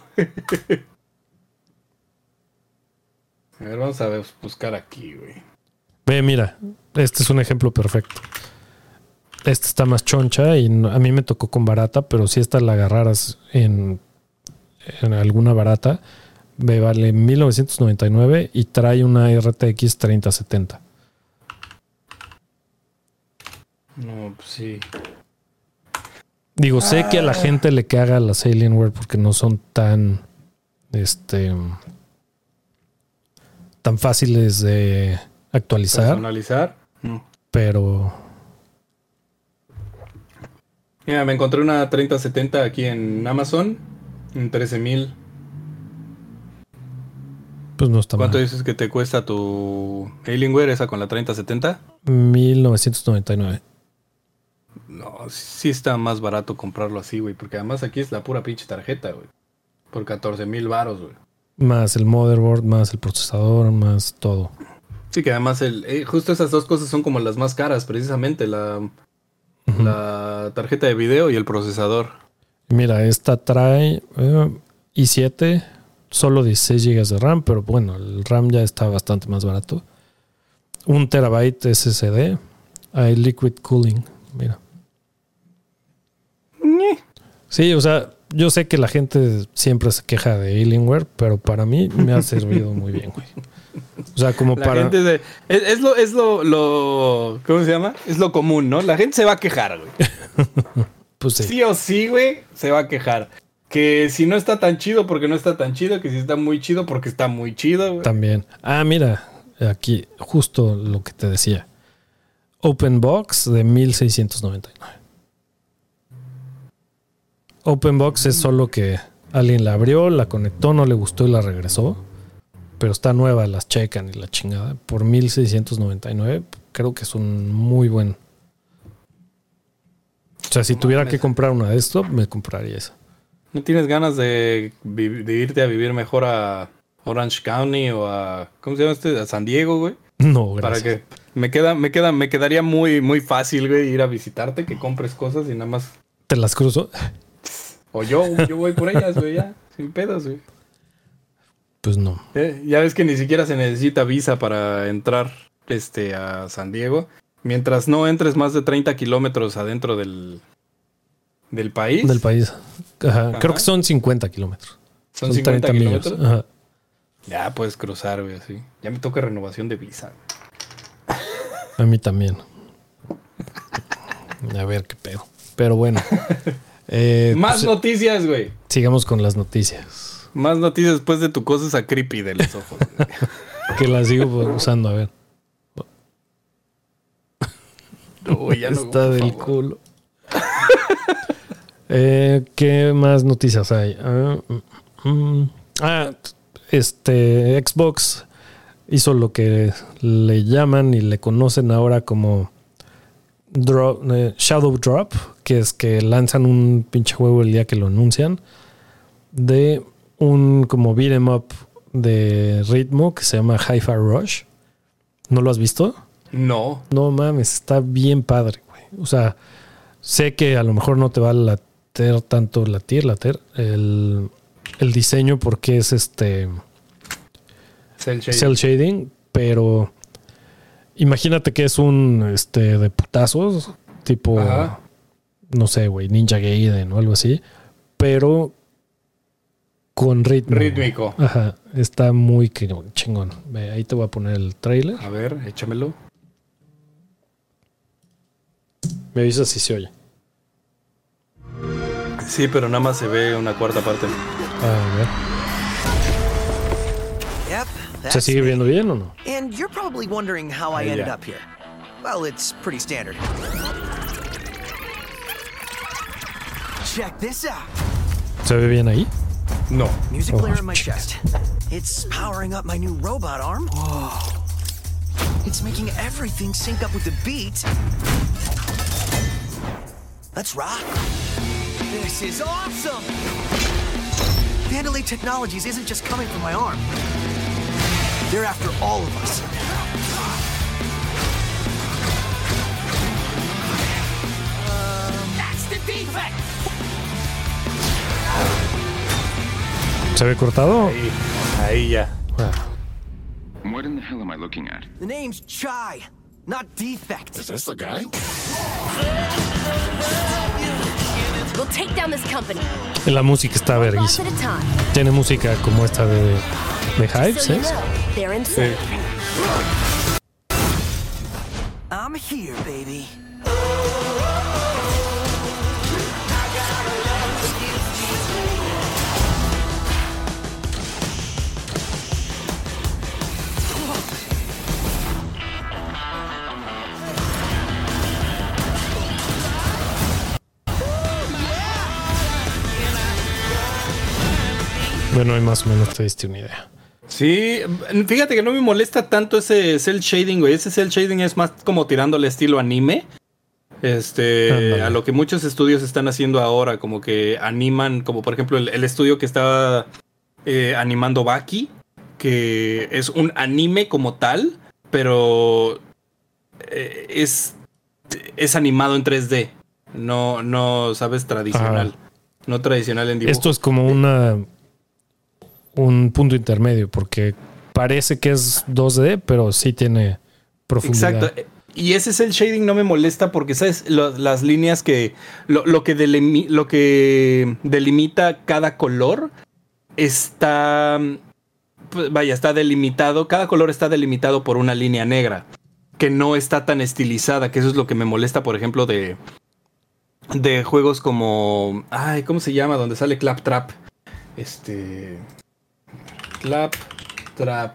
A ver, vamos a buscar aquí, güey. Ve, mira. Este es un ejemplo perfecto. Esta está más choncha y a mí me tocó con barata, pero si esta la agarraras en alguna barata, me vale 1,999 y trae una RTX 3070. No, pues sí. Digo, sé que a la gente le caga las Alienware porque no son tan tan fáciles de actualizar. ¿Personalizar? No. Pero... Mira, me encontré una 3070 aquí en Amazon en 13,000. Pues no está mal. ¿Cuánto dices que te cuesta tu Alienware esa con la 3070? 1999. No, sí está más barato comprarlo así, güey. Porque además aquí es la pura pinche tarjeta, güey. Por 14,000 varos, güey. Más el motherboard, más el procesador, más todo. Sí, que además justo esas dos cosas son como las más caras, precisamente. La tarjeta de video y el procesador. Mira, esta trae i7, solo 16 GB de RAM, pero bueno, el RAM ya está bastante más barato. 1 TB SSD. Hay liquid cooling, mira. Sí, o sea, yo sé que la gente siempre se queja de Alienware, pero para mí me ha servido muy bien, güey. O sea, como la gente es lo ¿cómo se llama? Es lo común, ¿no? La gente se va a quejar, güey. Pues sí. Sí o sí, güey, se va a quejar. Que si no está tan chido, porque no está tan chido. Que si está muy chido, porque está muy chido, güey. También. Ah, mira, aquí justo lo que te decía. Open Box de 1699. Open Box es solo que alguien la abrió, la conectó, no le gustó y la regresó. Pero está nueva, las checan y la chingada. Por 1699, creo que es un muy buen. O sea, si tuviera que comprar una de esto, me compraría esa. ¿No tienes ganas de irte a vivir mejor a Orange County o a ¿cómo se llama a San Diego, güey? No, gracias. Para que me quedaría muy, muy fácil, güey, ir a visitarte, que compres cosas y nada más. ¿Te las cruzo? O yo voy por ellas, güey, ya, sin pedos, güey. Pues no. Ya ves que ni siquiera se necesita visa para entrar a San Diego. Mientras no entres más de 30 kilómetros adentro del país. Del país. Ajá. Creo que son 50 kilómetros. Son 50 kilómetros. Ajá. Ya puedes cruzar, güey, así. Ya me toca renovación de visa. A mí también. A ver qué pedo. Pero bueno. Más noticias, güey. Sigamos con las noticias. Más noticias después de tu cosa esa creepy de los ojos. Que la sigo usando, a ver. Uy, ya no, está del culo. ¿Qué más noticias hay? Xbox hizo lo que le llaman y le conocen ahora como Shadow Drop, que es que lanzan un pinche juego el día que lo anuncian, de un como beat 'em up de ritmo que se llama Hi-Fi Rush. ¿No lo has visto? No. No mames, está bien padre, güey. O sea, sé que a lo mejor no te va a latir tanto el diseño porque es cel shading, pero imagínate que es un de putazos, tipo, ajá, no sé, güey, Ninja Gaiden o algo así, pero con ritmo. Rítmico. Ajá, está muy chingón. Ahí te voy a poner el trailer. A ver, échamelo. Me avisas si se oye. Sí, pero nada más se ve una cuarta parte. A ver. ¿Se sigue viendo bien o no? And you're probably wondering how I ended up here. Well, it's pretty standard. Check this out. ¿Se ve bien ahí? No. Music player in my chest. It's powering up my new robot arm. Whoa. It's making everything sync up with the beat. Let's rock. This is awesome. Vandalay Technologies isn't just coming from my arm. They're after all of us. That's the defect. ¿Se ve cortado? Ahí ya. What in the hell am I looking at? The name's Chai, not Defect. Is this the guy? We'll take down this company. La música está verguísima. Tiene música como esta de Hives, ¿eh? I'm here, baby. Bueno, ahí más o menos te diste una idea. Sí, fíjate que no me molesta tanto ese cel shading, güey. Ese cel shading es más como tirándole estilo anime. A lo que muchos estudios están haciendo ahora, como que animan, como por ejemplo el estudio que estaba animando Baki, que es un anime como tal, pero es animado en 3D. No, sabes, tradicional. No tradicional en dibujo. Esto es como un punto intermedio, porque parece que es 2D, pero sí tiene profundidad. Exacto. Y ese es el shading, no me molesta porque, ¿sabes? Las líneas que... Lo que delimita cada color está... Vaya, está delimitado. Cada color está delimitado por una línea negra, que no está tan estilizada, que eso es lo que me molesta, por ejemplo, de juegos como... Ay, ¿cómo se llama? Donde sale Claptrap. Claptrap.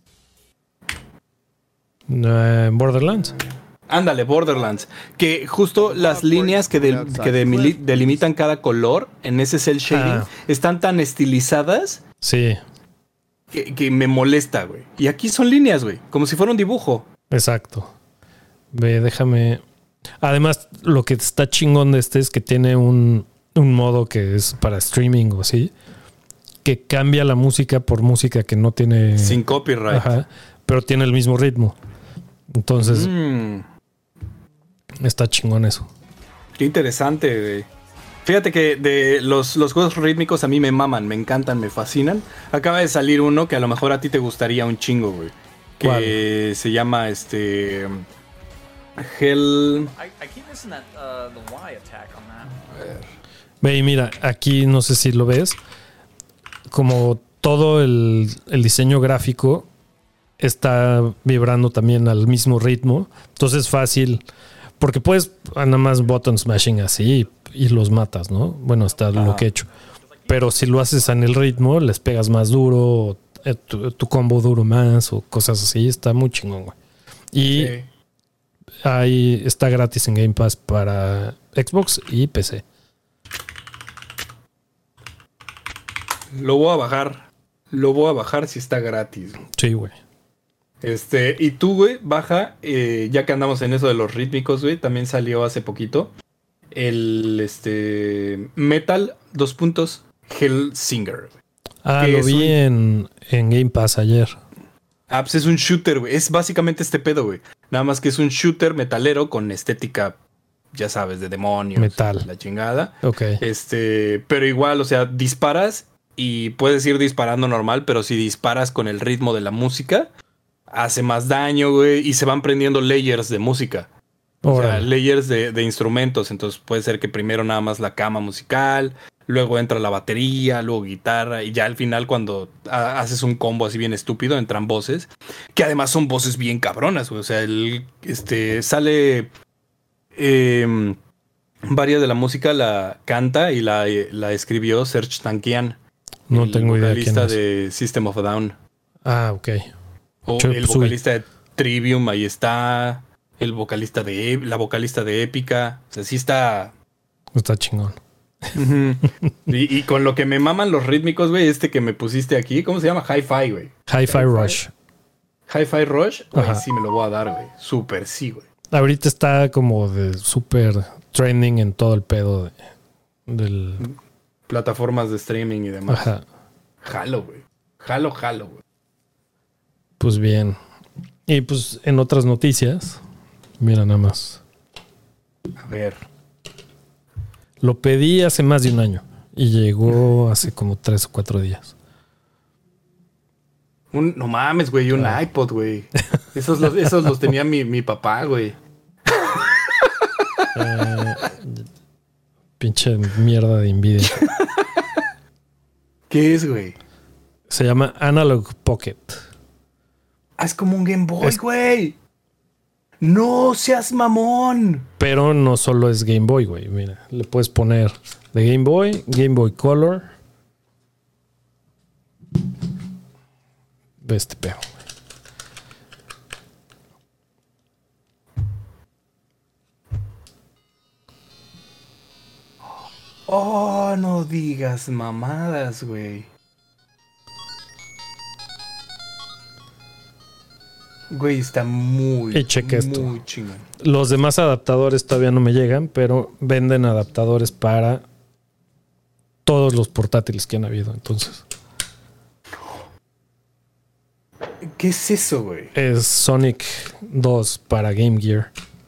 Borderlands. Ándale, Borderlands. Que justo las líneas que delimitan cada color en ese cel shading están tan estilizadas. Sí. Que me molesta, güey. Y aquí son líneas, güey. Como si fuera un dibujo. Exacto. Ve, déjame... Además, lo que está chingón de es que tiene un modo que es para streaming o así, que cambia la música por música que no tiene... Sin copyright. Ajá, pero tiene el mismo ritmo. Entonces, está chingón eso. Qué interesante, güey. Fíjate que de los juegos rítmicos a mí me maman, me encantan, me fascinan. Acaba de salir uno que a lo mejor a ti te gustaría un chingo, güey. Que ¿cuál? Se llama Hell... I keep missing the Y attack on that. A ver. Ve, y mira, aquí no sé si lo ves. Como todo el diseño gráfico está vibrando también al mismo ritmo. Entonces es fácil. Porque puedes nada más button smashing así y los matas, ¿no? Bueno, está lo que he hecho. Pero si lo haces en el ritmo, les pegas más duro, tu combo duro más o cosas así. Está muy chingón, güey. Y ahí está gratis en Game Pass para Xbox y PC. Lo voy a bajar. Lo voy a bajar si está gratis. Sí, güey. Y tú, güey, baja, ya que andamos en eso de los rítmicos, güey, también salió hace poquito el Metal Hellsinger. Lo vi en Game Pass ayer. Pues es un shooter, güey. Es básicamente este pedo, güey. Nada más que es un shooter metalero con estética, ya sabes, de demonios. Metal. La chingada. Ok. Pero igual, o sea, disparas y puedes ir disparando normal, pero si disparas con el ritmo de la música, hace más daño, güey, y se van prendiendo layers de música. O sea, layers de instrumentos. Entonces puede ser que primero nada más la cama musical, luego entra la batería, luego guitarra, y ya al final cuando haces un combo así bien estúpido, entran voces, que además son voces bien cabronas, güey. O sea, sale... varias de la música la canta y la escribió Serj Tankian. No tengo idea quién es. El vocalista de System of a Down. Ok. O el vocalista de Trivium, ahí está. La vocalista de Épica. O sea, sí está... Está chingón. y con lo que me maman los rítmicos, güey, que me pusiste aquí, ¿cómo se llama? Hi-Fi, güey. Hi-Fi Rush. Hi-Fi Rush, güey, sí me lo voy a dar, güey. Súper sí, güey. Ahorita está como de súper trending en todo el pedo del... Plataformas de streaming y demás. Ajá. Jalo, güey. Jalo, güey. Pues bien. Y pues en otras noticias, mira nada más. A ver. Lo pedí hace más de un año y llegó hace como 3 o 4 días. No mames, güey, un iPod, güey. Esos los tenía mi papá, güey. Pinche mierda de envidia. ¿Qué es, güey? Se llama Analog Pocket. Es como un Game Boy, güey. ¡No seas mamón! Pero no solo es Game Boy, güey. Mira, le puedes poner de Game Boy Color. Ve este pedo. Oh, no digas mamadas, güey. Güey, está muy, Y checa esto. muy chingón. Los demás adaptadores todavía no me llegan, pero venden adaptadores para todos los portátiles que han habido. Entonces, ¿Qué es eso, güey? es Sonic 2 para Game Gear.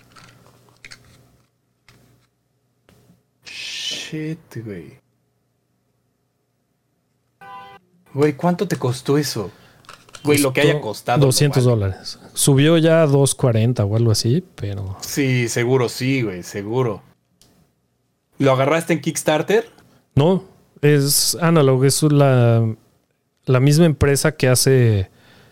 Shit, güey. Güey, ¿cuánto te costó eso? Güey, lo que haya costado. $200. Subió ya a $240 o algo así, pero... Sí, seguro sí, güey, seguro. ¿Lo agarraste en Kickstarter? No, es Analog, es la misma empresa que hace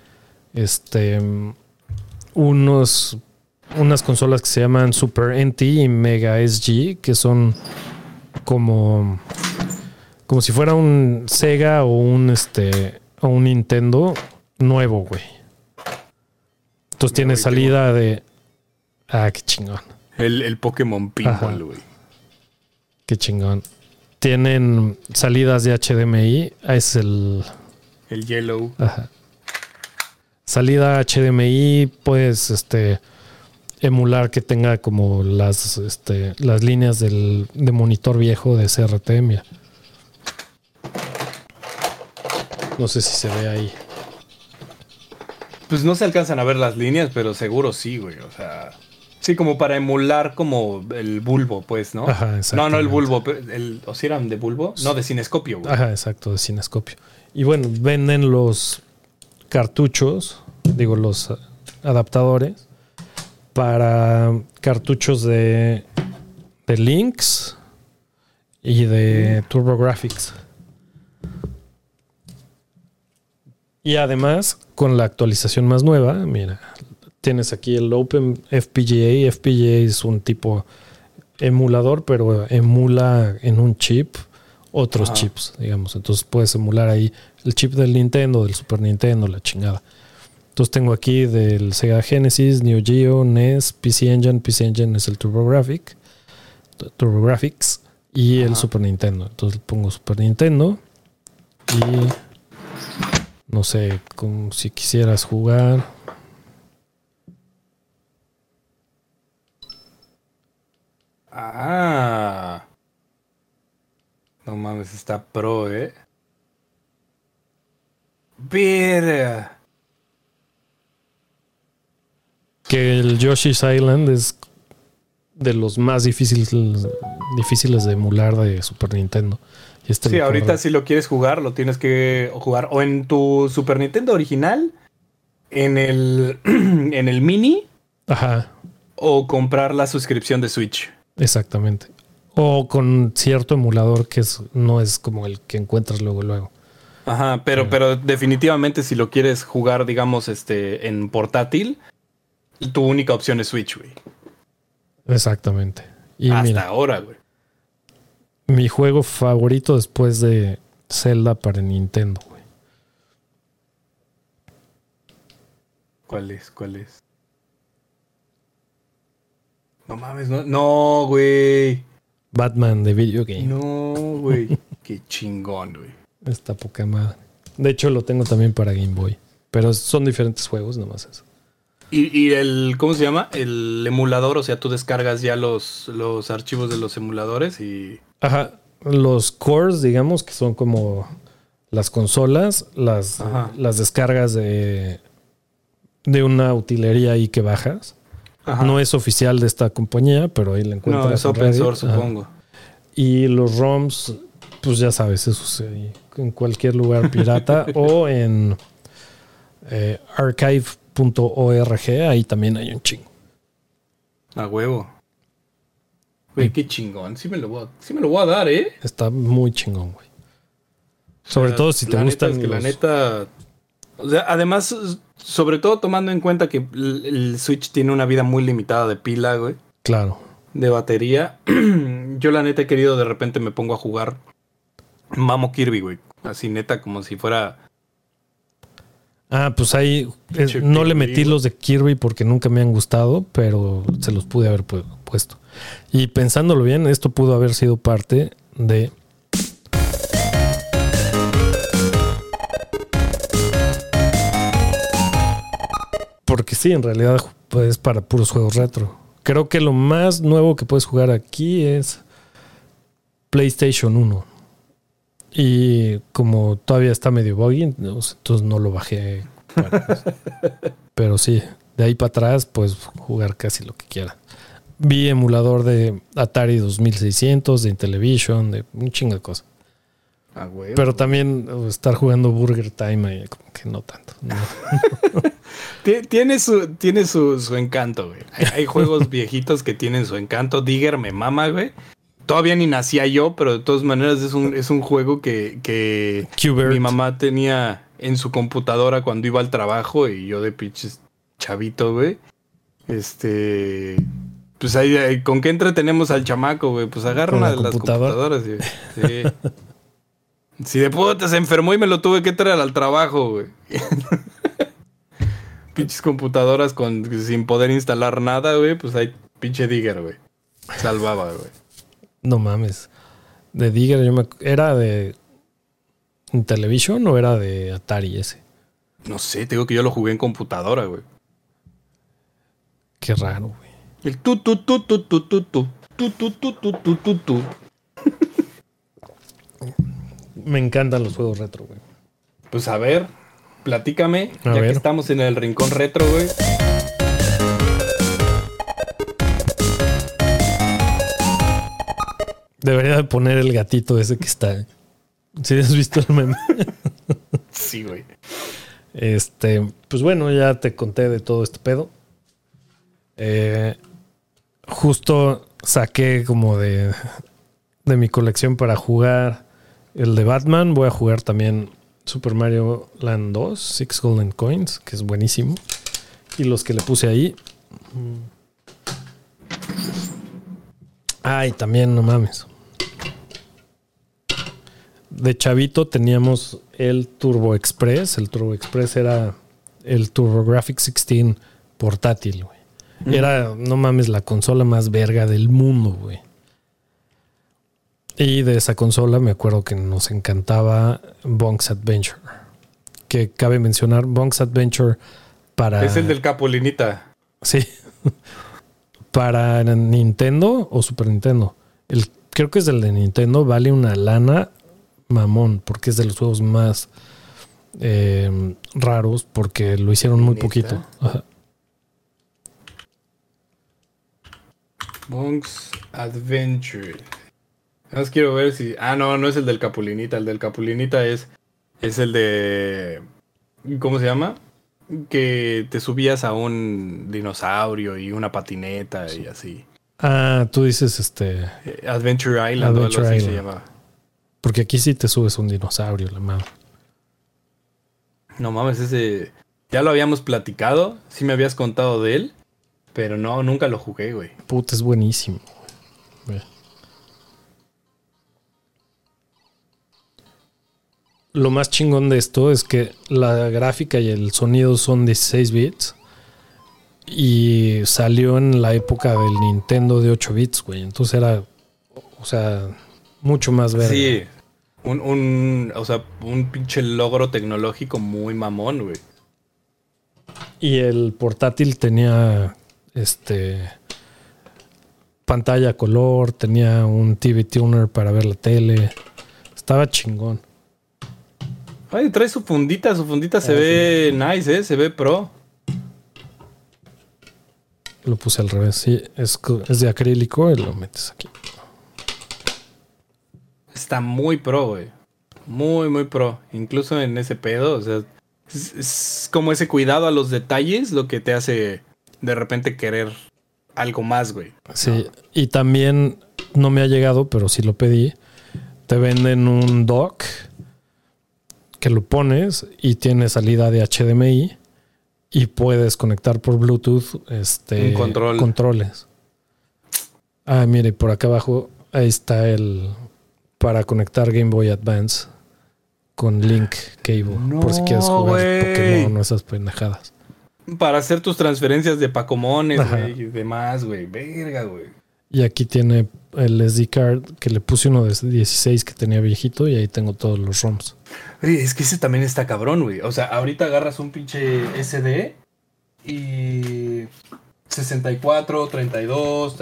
unas consolas que se llaman Super NT y Mega SG, que son como si fuera un Sega o un Nintendo nuevo, güey. Entonces tiene salida de... Ah, qué chingón. El Pokémon Pinball, güey. Qué chingón. Tienen salidas de HDMI. Es el Yellow. Ajá. Salida HDMI, puedes emular que tenga como las líneas de monitor viejo de CRT. Mira. No sé si se ve ahí. Pues no se alcanzan a ver las líneas, pero seguro sí, güey. O sea, sí, como para emular como el bulbo, pues, ¿no? Ajá, exacto. No el bulbo. ¿O si eran de bulbo? No, de cinescopio, güey. Ajá, exacto, de cinescopio. Y bueno, venden los cartuchos, digo, los adaptadores para cartuchos de Lynx y de TurboGrafx. Y además, con la actualización más nueva, mira, tienes aquí el Open FPGA. FPGA es un tipo emulador, pero emula en un chip otros chips, digamos. Entonces puedes emular ahí el chip del Nintendo, del Super Nintendo, la chingada. Entonces tengo aquí del Sega Genesis, Neo Geo, NES, PC Engine. PC Engine es el TurboGrafx y el Super Nintendo. Entonces pongo Super Nintendo y no sé, como si quisieras jugar. Ah. No mames, está pro, Verga. Que el Yoshi's Island es de los más difíciles de emular de Super Nintendo. Y Sí, ahorita si lo quieres jugar, lo tienes que jugar o en tu Super Nintendo original, en el mini, Ajá, o comprar la suscripción de Switch. exactamente. O con cierto emulador que no es como el que encuentras luego. Ajá, pero definitivamente si lo quieres jugar, digamos, en portátil, tu única opción es Switch, güey. Exactamente. Y hasta mira, ahora, güey. mi juego favorito después de Zelda para Nintendo, güey. ¿Cuál es? No mames, no, güey. Batman de Video Game. No, güey. Qué chingón, güey. Está poca madre. De hecho, lo tengo también para Game Boy. Pero son diferentes juegos, nomás eso. Y el, ¿cómo se llama? El emulador, o sea, tú descargas ya los archivos de los emuladores y... Ajá. Los cores, digamos, que son como las consolas, las descargas de una utilería ahí que bajas. Ajá. No es oficial de esta compañía, pero ahí la encuentras. No, es open source, supongo. Y los ROMs, pues ya sabes, eso en cualquier lugar pirata o en archive.org, ahí también hay un chingo. A huevo. Güey, qué chingón. Sí me lo voy a dar, Está muy chingón, güey. Sobre todo si te gustan la neta, O sea, además, sobre todo tomando en cuenta que el Switch tiene una vida muy limitada de pila, güey. Claro. De batería. Yo la neta he querido, de repente me pongo a jugar Mamo Kirby, güey. Así neta, como si fuera... Pues ahí no le metí los de Kirby porque nunca me han gustado, pero se los pude haber puesto. Y pensándolo bien, esto pudo haber sido parte de... Porque sí, en realidad pues, es para puros juegos retro. Creo que lo más nuevo que puedes jugar aquí es PlayStation 1. Y como todavía está medio buggy, entonces no lo bajé. Pero sí, de ahí para atrás, pues jugar casi lo que quiera. Vi emulador de Atari 2600, de Intellivision, de un chingo de cosas. Pero también estar jugando Burger Time ahí, como que no tanto. No. Tiene su encanto, güey. Hay juegos viejitos que tienen su encanto. Digger me mama, güey. Todavía ni nacía yo, pero de todas maneras es un juego que mi mamá tenía en su computadora cuando iba al trabajo y yo de pinches chavito, güey. Pues ahí, ¿con qué entretenemos al chamaco, güey? Pues agarra una de las computadoras. Sí. Si de puta se enfermó y me lo tuve que traer al trabajo, güey. Pinches computadoras sin poder instalar nada, güey. Pues ahí, pinche Digger, güey. Salvaba, güey. No mames. De Digger, ¿era de Intellivision o era de Atari ese? No sé, te digo que yo lo jugué en computadora, güey. Qué raro, güey. El Me encantan los juegos retro, güey. Pues a ver, platícame, ya que estamos en el rincón retro, güey. Debería de poner el gatito ese que está. ¿Sí has visto el meme? Sí, güey. Pues bueno, ya te conté de todo este pedo. Justo saqué como de mi colección para jugar el de Batman. Voy a jugar también Super Mario Land 2, Six Golden Coins, que es buenísimo. Y los que le puse ahí. Ay, también, no mames. De chavito teníamos el Turbo Express. El Turbo Express era el TurboGrafx 16 portátil, güey. Era, no mames, la consola más verga del mundo, güey. Y de esa consola me acuerdo que nos encantaba Bonk's Adventure. Que cabe mencionar, Bonk's Adventure para... Es el del Capulinita. Sí. Para Nintendo o Super Nintendo. Creo que es el de Nintendo. Vale una lana mamón. Porque es de los juegos más raros. Porque lo hicieron muy poquito. Ajá. Bonk's Adventure. Nada más quiero ver si... no es el del Capulinita. El del Capulinita es el de... ¿Cómo se llama? Que te subías a un dinosaurio y una patineta y así. Tú dices Adventure Island o algo así se llamaba. Porque aquí sí te subes a un dinosaurio, la madre. No mames, ese... Ya lo habíamos platicado. Sí me habías contado de él. Pero no, nunca lo jugué, güey. Puta, es buenísimo. Güey. Lo más chingón de esto es que la gráfica y el sonido son 16 bits. Y salió en la época del Nintendo de 8 bits, güey. Entonces era, o sea, mucho más verde. Sí, un pinche logro tecnológico muy mamón, güey. Y el portátil tenía pantalla a color, tenía un TV tuner para ver la tele. Estaba chingón. Ay, trae su fundita se ve nice, se ve pro. Lo puse al revés, sí, es de acrílico y lo metes aquí. Está muy pro, güey. Muy, muy pro. Incluso en ese pedo, o sea, es como ese cuidado a los detalles lo que te hace de repente querer algo más, güey. Sí, ¿no? Y también no me ha llegado, pero sí lo pedí. Te venden un dock que lo pones y tiene salida de HDMI y puedes conectar por Bluetooth un control. controles. Ah, mire, por acá abajo ahí está el para conectar Game Boy Advance con Link Cable. No, por si quieres jugar güey. Pokémon o esas pendejadas. Para hacer tus transferencias de Pacomones, Ajá. güey, y demás, güey. Verga, güey. Y aquí tiene el SD card que le puse uno de 16 que tenía viejito y ahí tengo todos los ROMs. Oye, es que ese también está cabrón, güey. O sea, ahorita agarras un pinche SD y 64, 32,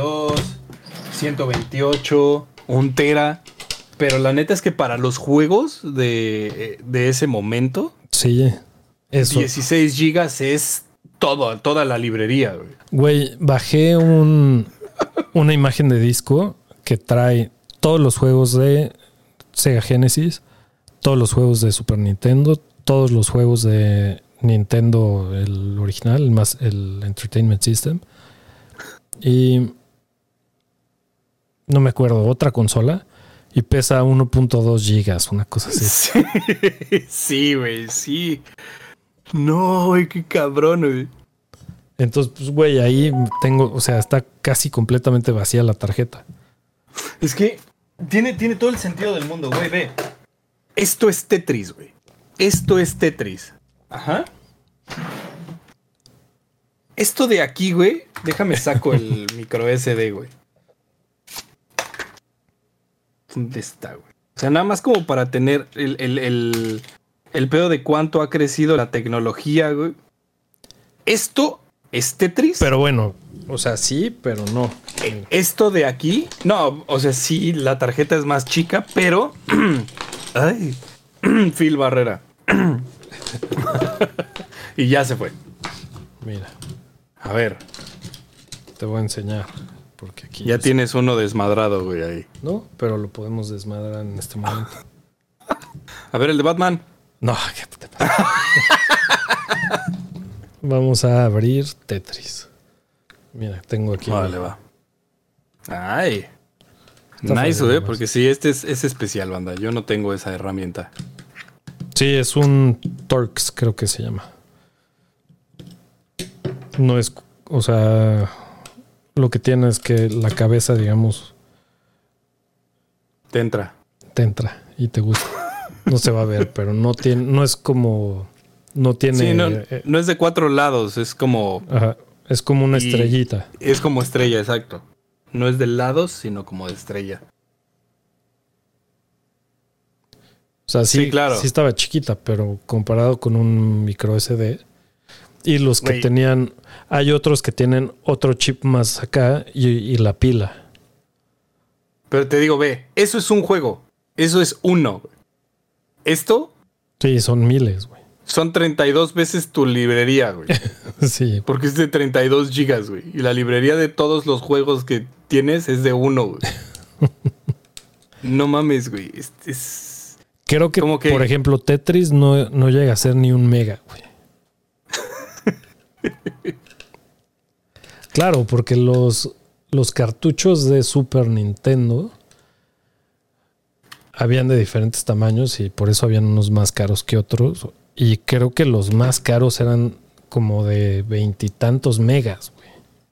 128, 1 tera. Pero la neta es que para los juegos de ese momento, Sí, eso. 16 gigas es toda la librería, güey. Güey, bajé una imagen de disco que trae todos los juegos de Sega Genesis, todos los juegos de Super Nintendo, todos los juegos de Nintendo, el original, el Entertainment System. Y no me acuerdo, otra consola. Y pesa 1.2 gigas, una cosa así. Sí, güey, sí. No, güey, qué cabrón, güey. Entonces, pues, güey, ahí tengo, o sea, está casi completamente vacía la tarjeta. Es que tiene todo el sentido del mundo, güey, ve. Esto es Tetris, güey. Esto es Tetris. Ajá. Esto de aquí, güey, déjame saco el micro SD, güey. ¿Dónde está, güey? O sea, nada más como para tener el pedo de cuánto ha crecido la tecnología, güey. Esto es Tetris. Pero bueno, o sea, sí, pero no. Esto de aquí, no, o sea, sí, la tarjeta es más chica, pero... Ay, Phil Barrera. Y ya se fue. Mira, A ver, te voy a enseñar. Porque aquí ya tienes uno desmadrado, güey, ahí. No, pero lo podemos desmadrar en este momento. A ver, el de Batman. No, ¿qué te pasa? Vamos a abrir Tetris. Mira, tengo aquí. Vale, va. Ay. Está Nice, fácil, güey, además. porque sí, este es especial, banda. Yo no tengo esa herramienta. Sí, es un Torx, creo que se llama. No es, o sea, lo que tiene es que la cabeza, digamos, Te entra. te entra y te gusta. No se va a ver, pero no tiene, no es como, no tiene. Sí, no es de 4 lados, es como... Ajá, es como una Y- estrellita. Es como estrella, exacto. No es de lados, sino como de estrella. O sea, sí, Sí, claro. sí estaba chiquita, pero comparado con un micro SD. Y los que Güey. tenían, hay otros que tienen otro chip más acá y la pila. Pero te digo, ve, eso es un juego. Eso es uno. Güey. Esto Sí, son miles, güey. son 32 veces tu librería, güey. Sí, Porque es de 32 gigas, güey. Y la librería de todos los juegos que tienes es de uno, güey. No mames, güey. Es... creo que, Como que- por ejemplo, Tetris no llega a ser ni 1 mega, güey. Claro, porque los cartuchos de Super Nintendo habían de diferentes tamaños y por eso habían unos más caros que otros. Y creo que los más caros eran como de 20 y tantos megas, güey.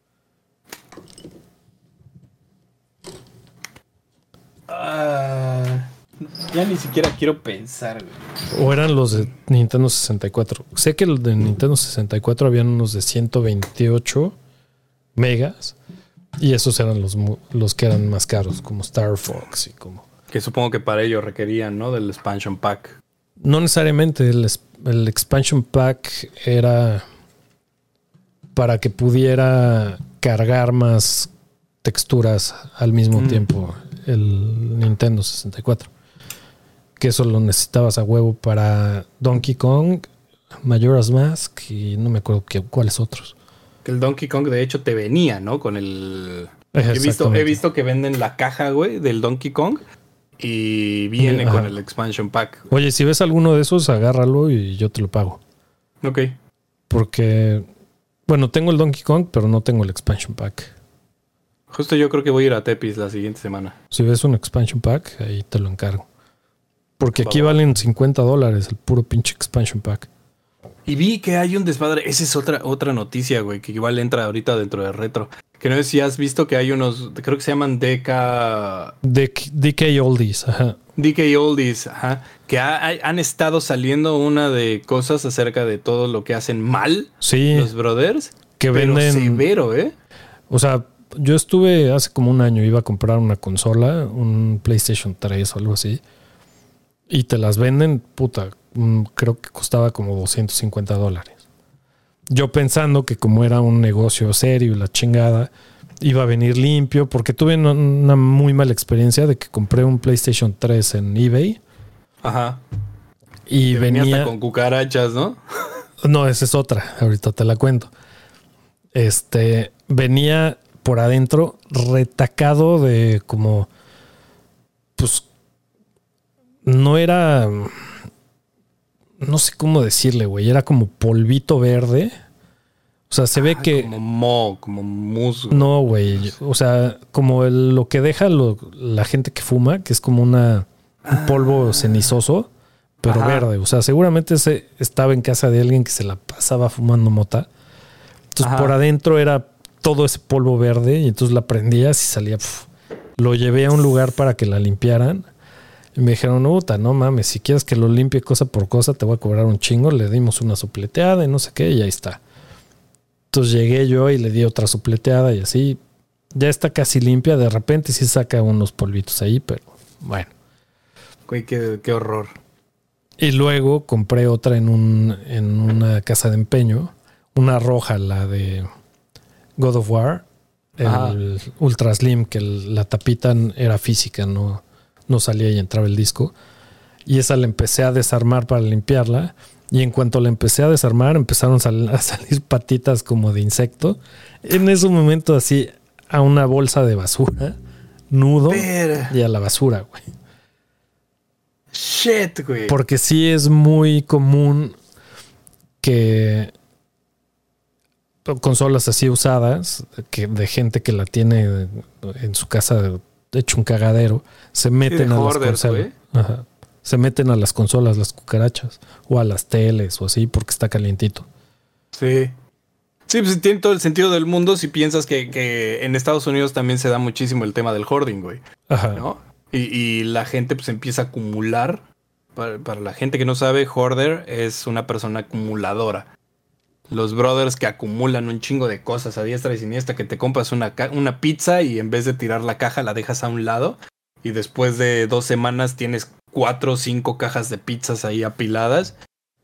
Ya ni siquiera quiero pensar, güey. O eran los de Nintendo 64. Sé que los de Nintendo 64 habían unos de 128 megas. Y esos eran los que eran más caros, como Star Fox y como... Que supongo que para ello requerían, ¿no? Del expansion pack. No necesariamente. El expansion pack era para que pudiera cargar más texturas al mismo tiempo el Nintendo 64. Que eso lo necesitabas a huevo para Donkey Kong, Majora's Mask y no me acuerdo cuáles otros. Que el Donkey Kong, de hecho, te venía, ¿no? Con el... He Exactamente. visto que venden la caja, güey, del Donkey Kong. Y viene Ajá. con el expansion pack. Oye, si ves alguno de esos, agárralo y yo te lo pago. Ok. Porque, bueno, tengo el Donkey Kong, pero no tengo el expansion pack. Justo yo creo que voy a ir a Tepis la siguiente semana. Si ves un expansion pack, ahí te lo encargo. Porque aquí valen $50 el puro pinche expansion pack. Y vi que hay un desmadre. Esa es otra noticia, güey, que igual entra ahorita dentro de retro. Que no sé si has visto que hay unos, creo que se llaman DK Oldies, ajá. DK Oldies, ajá. Que han estado saliendo una de cosas acerca de todo lo que hacen mal los brothers. Que pero venden severo, ¿eh? O sea, yo estuve hace como un año, iba a comprar una consola, un PlayStation 3 o algo así. Y te las venden, puta, creo que costaba como $250. Yo pensando que como era un negocio serio y la chingada, iba a venir limpio, porque tuve una muy mala experiencia de que compré un PlayStation 3 en eBay. Ajá. Y venía hasta con cucarachas, ¿no? No, esa es otra, ahorita te la cuento. Venía por adentro retacado de como, pues, no era, no sé cómo decirle, güey, era como polvito verde. O sea, se ve que... Como musgo. No, güey, o sea, como lo que deja la gente que fuma, que es como un polvo cenizoso, pero verde. O sea, seguramente estaba en casa de alguien que se la pasaba fumando mota. Entonces, por adentro era todo ese polvo verde y entonces la prendías y salía... Lo llevé a un lugar para que la limpiaran. Y me dijeron, no mames, si quieres que lo limpie cosa por cosa, te voy a cobrar un chingo. Le dimos una supleteada y no sé qué, y ahí está. Entonces llegué yo y le di otra supleteada y así. Ya está casi limpia. De repente sí saca unos polvitos ahí, pero bueno. Güey, qué horror. Y luego compré otra en una casa de empeño. Una roja, la de God of War. El Ultra Slim, que la tapita era física, no salía y entraba el disco. Y esa la empecé a desarmar para limpiarla. Y en cuanto la empecé a desarmar, empezaron a salir patitas como de insecto. En ese momento así a una bolsa de basura, nudo, y a la basura, güey. Shit, güey. Porque sí es muy común que consolas así usadas, de gente que la tiene en su casa hecho un cagadero, se meten a las consolas. Ajá. Se meten a las consolas, las cucarachas, o a las teles, o así, porque está calientito. Sí. Sí, pues tiene todo el sentido del mundo si piensas que en Estados Unidos también se da muchísimo el tema del hoarding, güey. Ajá. ¿No? Y la gente pues empieza a acumular. Para la gente que no sabe, hoarder es una persona acumuladora. Los brothers que acumulan un chingo de cosas a diestra y siniestra, que te compras una pizza y en vez de tirar la caja la dejas a un lado. Y después de 2 semanas tienes 4 o 5 cajas de pizzas ahí apiladas.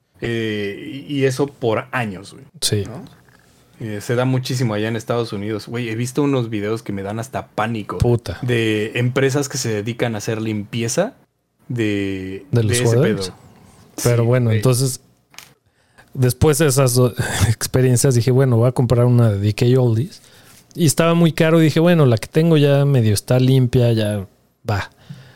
Y eso por años, güey. Sí. ¿No? Se da muchísimo allá en Estados Unidos. Güey, he visto unos videos que me dan hasta pánico. Puta. De empresas que se dedican a hacer limpieza de los ese pedo. Pero sí, bueno, güey. entonces, después de esas experiencias, dije, bueno, voy a comprar una de DK Oldies. Y estaba muy caro. Y dije, bueno, la que tengo ya medio está limpia, ya va.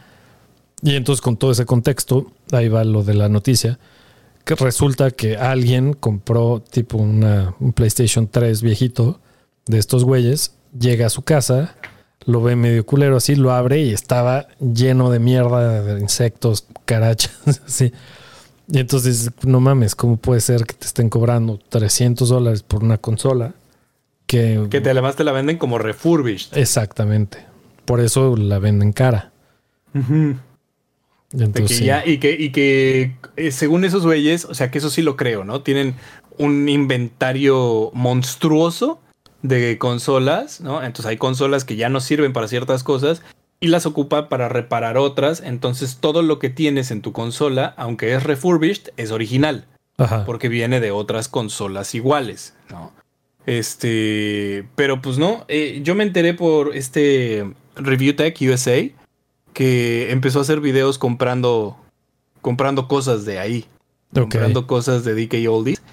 Y entonces con todo ese contexto, ahí va lo de la noticia, que resulta que alguien compró tipo un PlayStation 3 viejito de estos güeyes, llega a su casa, lo ve medio culero así, lo abre y estaba lleno de mierda, de insectos, carachas, así. Y entonces, no mames, ¿cómo puede ser que te estén cobrando $300 por una consola? Que además te la venden como refurbished. Exactamente. Por eso la venden cara. Uh-huh. Entonces, que según esos güeyes, o sea que eso sí lo creo, ¿no? Tienen un inventario monstruoso de consolas, ¿no? Entonces hay consolas que ya no sirven para ciertas cosas y las ocupa para reparar otras. Entonces todo lo que tienes en tu consola, aunque es refurbished, es original. Ajá. Porque viene de otras consolas iguales, ¿no? Pero pues no, yo me enteré por Review Tech USA que empezó a hacer videos comprando cosas de ahí. Okay. Comprando cosas de DK Oldies.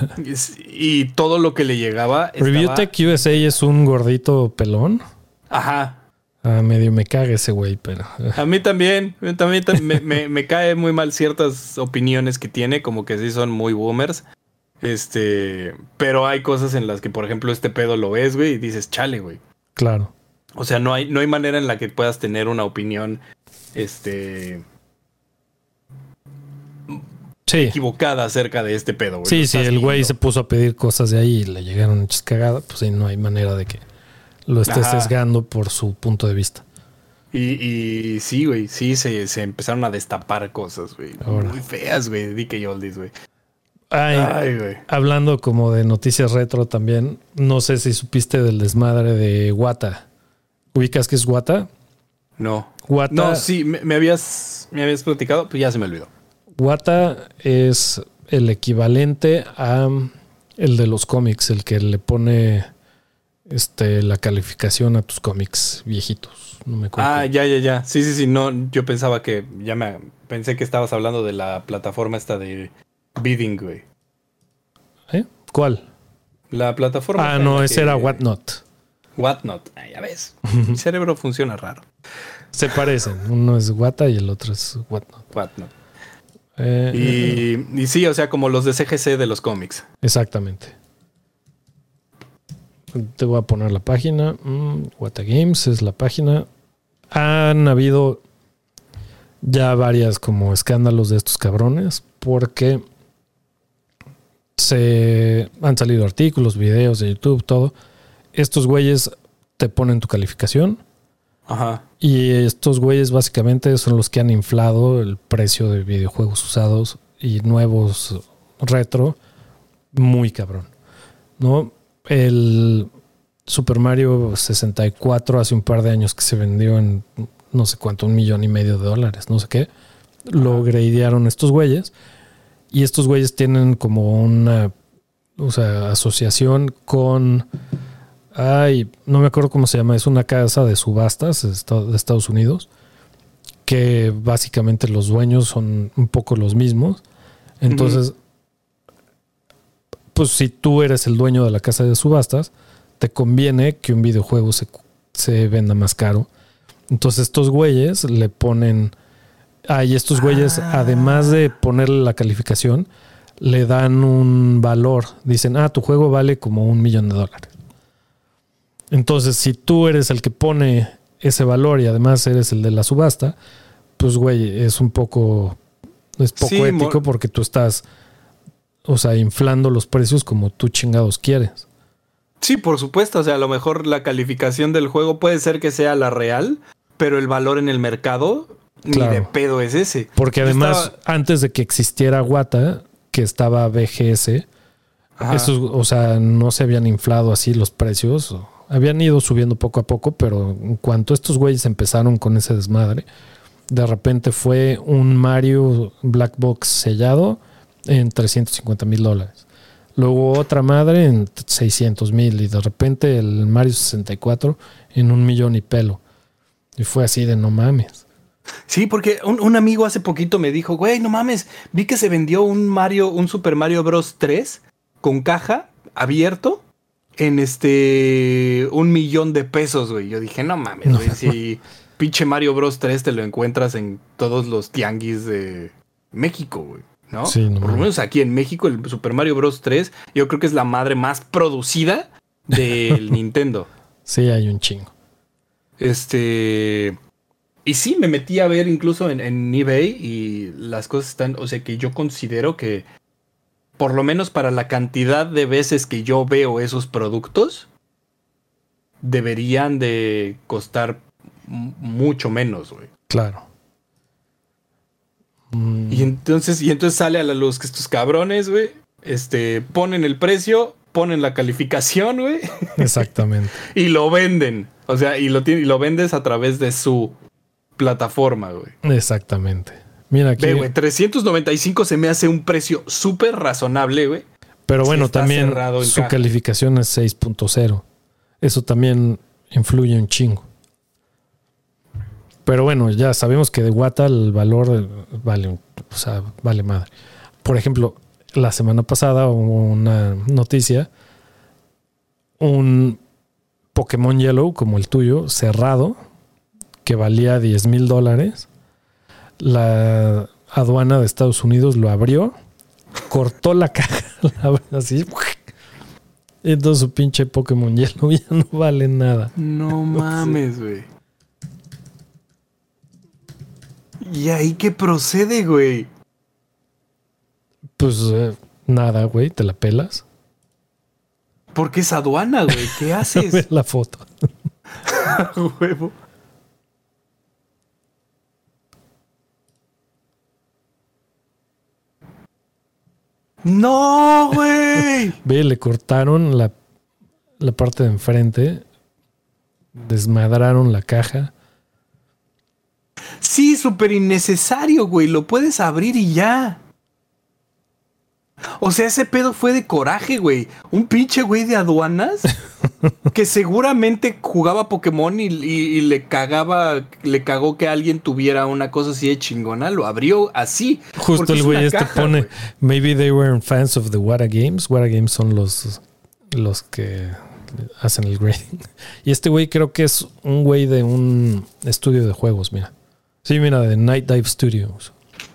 Y todo lo que le llegaba. Review Tech USA es un gordito pelón. Ajá. Medio me caga ese güey, pero. A mí también. Me cae muy mal ciertas opiniones que tiene, como que sí son muy boomers. Pero hay cosas en las que, por ejemplo, este pedo lo ves, güey, y dices, chale, güey. Claro. O sea, no hay manera en la que puedas tener una opinión, equivocada acerca de este pedo, güey. Sí, el güey se puso a pedir cosas de ahí y le llegaron muchas cagadas, pues ahí no hay manera de que lo esté sesgando por su punto de vista. Y sí, güey, sí se empezaron a destapar cosas, güey. Muy feas, güey, DK Oldies, güey. Ay, güey. Hablando como de noticias retro también, no sé si supiste del desmadre de Wata. ¿Ubicas qué es Wata? No. No, sí, me habías platicado, pues ya se me olvidó. Wata es el equivalente a el de los cómics, el que le pone la calificación a tus cómics viejitos. No me acuerdo. Ya. Sí. No, yo pensaba que pensé que estabas hablando de la plataforma esta de bidding, güey. ¿Cuál? La plataforma. No, ese era Whatnot. Whatnot. Ya ves. Mi cerebro funciona raro. Se parecen. Uno es Wata y el otro es Whatnot. Y sí, o sea, como los de CGC de los cómics. Exactamente. Te voy a poner la página. Wata Games es la página. Han habido ya varias como escándalos de estos cabrones porque han salido artículos, videos de YouTube, todo. Estos güeyes te ponen tu calificación. Ajá. Y estos güeyes básicamente son los que han inflado el precio de videojuegos usados y nuevos retro muy cabrón, ¿no? El Super Mario 64 hace un par de años que se vendió en no sé cuánto, $1.5 millones, no sé qué. Lo gradearon estos güeyes y estos güeyes tienen como una asociación con... no me acuerdo cómo se llama. Es una casa de subastas de Estados Unidos que básicamente los dueños son un poco los mismos. Entonces, pues si tú eres el dueño de la casa de subastas, te conviene que un videojuego se venda más caro. Entonces estos güeyes le ponen... y estos güeyes, además de ponerle la calificación, le dan un valor. Dicen, tu juego vale como $1 millón. Entonces, si tú eres el que pone ese valor y además eres el de la subasta, pues, güey, es poco ético porque tú estás, inflando los precios como tú chingados quieres. Sí, por supuesto. O sea, a lo mejor la calificación del juego puede ser que sea la real, pero el valor en el mercado ni de pedo es ese. Porque además, antes de que existiera Wata, que estaba BGS, esos, no se habían inflado así los precios. Habían ido subiendo poco a poco, pero en cuanto estos güeyes empezaron con ese desmadre, de repente fue un Mario Black Box sellado en $350,000. Luego otra madre en $600,000 y de repente el Mario 64 en $1 millón y pelo. Y fue así de no mames. Sí, porque un amigo hace poquito me dijo, güey, no mames, vi que se vendió un Super Mario Bros. 3 con caja abierto en $1 millón, güey. Yo dije, no mames, güey, si pinche Mario Bros. 3 te lo encuentras en todos los tianguis de México, güey, ¿no? Sí, por lo menos aquí en México el Super Mario Bros. 3 yo creo que es la madre más producida del Nintendo. Sí, hay un chingo. Y sí, me metí a ver incluso en eBay y las cosas están, o sea que yo considero que por lo menos para la cantidad de veces que yo veo esos productos, deberían de costar mucho menos, güey. Claro. Y entonces sale a la luz que estos cabrones, güey, ponen el precio, ponen la calificación, güey. Exactamente. Y lo venden. O sea, y lo vendes a través de su plataforma, güey. Exactamente. Mira aquí. Ve, güey, 395 se me hace un precio súper razonable, güey. Pero bueno, también su calificación es 6.0. Eso también influye un chingo. Pero bueno, ya sabemos que de Wata el valor vale madre. Por ejemplo, la semana pasada hubo una noticia. Un Pokémon Yellow como el tuyo, cerrado, que valía $10,000. La aduana de Estados Unidos lo abrió, cortó la caja, así, y entonces su pinche Pokémon Yellow ya no vale nada. No mames, güey. ¿Y ahí qué procede, güey? Pues nada, güey, te la pelas. Porque es aduana, güey. ¿Qué haces? Ve la foto. Huevo. ¡No, güey! Ve, le cortaron la parte de enfrente. Desmadraron la caja. Sí, súper innecesario, güey. Lo puedes abrir y ya. O sea, ese pedo fue de coraje, güey. Un pinche güey de aduanas que seguramente jugaba Pokémon y le cagó que alguien tuviera una cosa así de chingona. Lo abrió así. Justo el güey pone, güey. Maybe they were fans of the Wata Games. Wata Games son los que hacen el grading. Y este güey creo que es un güey de un estudio de juegos, mira. Sí, mira, de Night Dive Studios.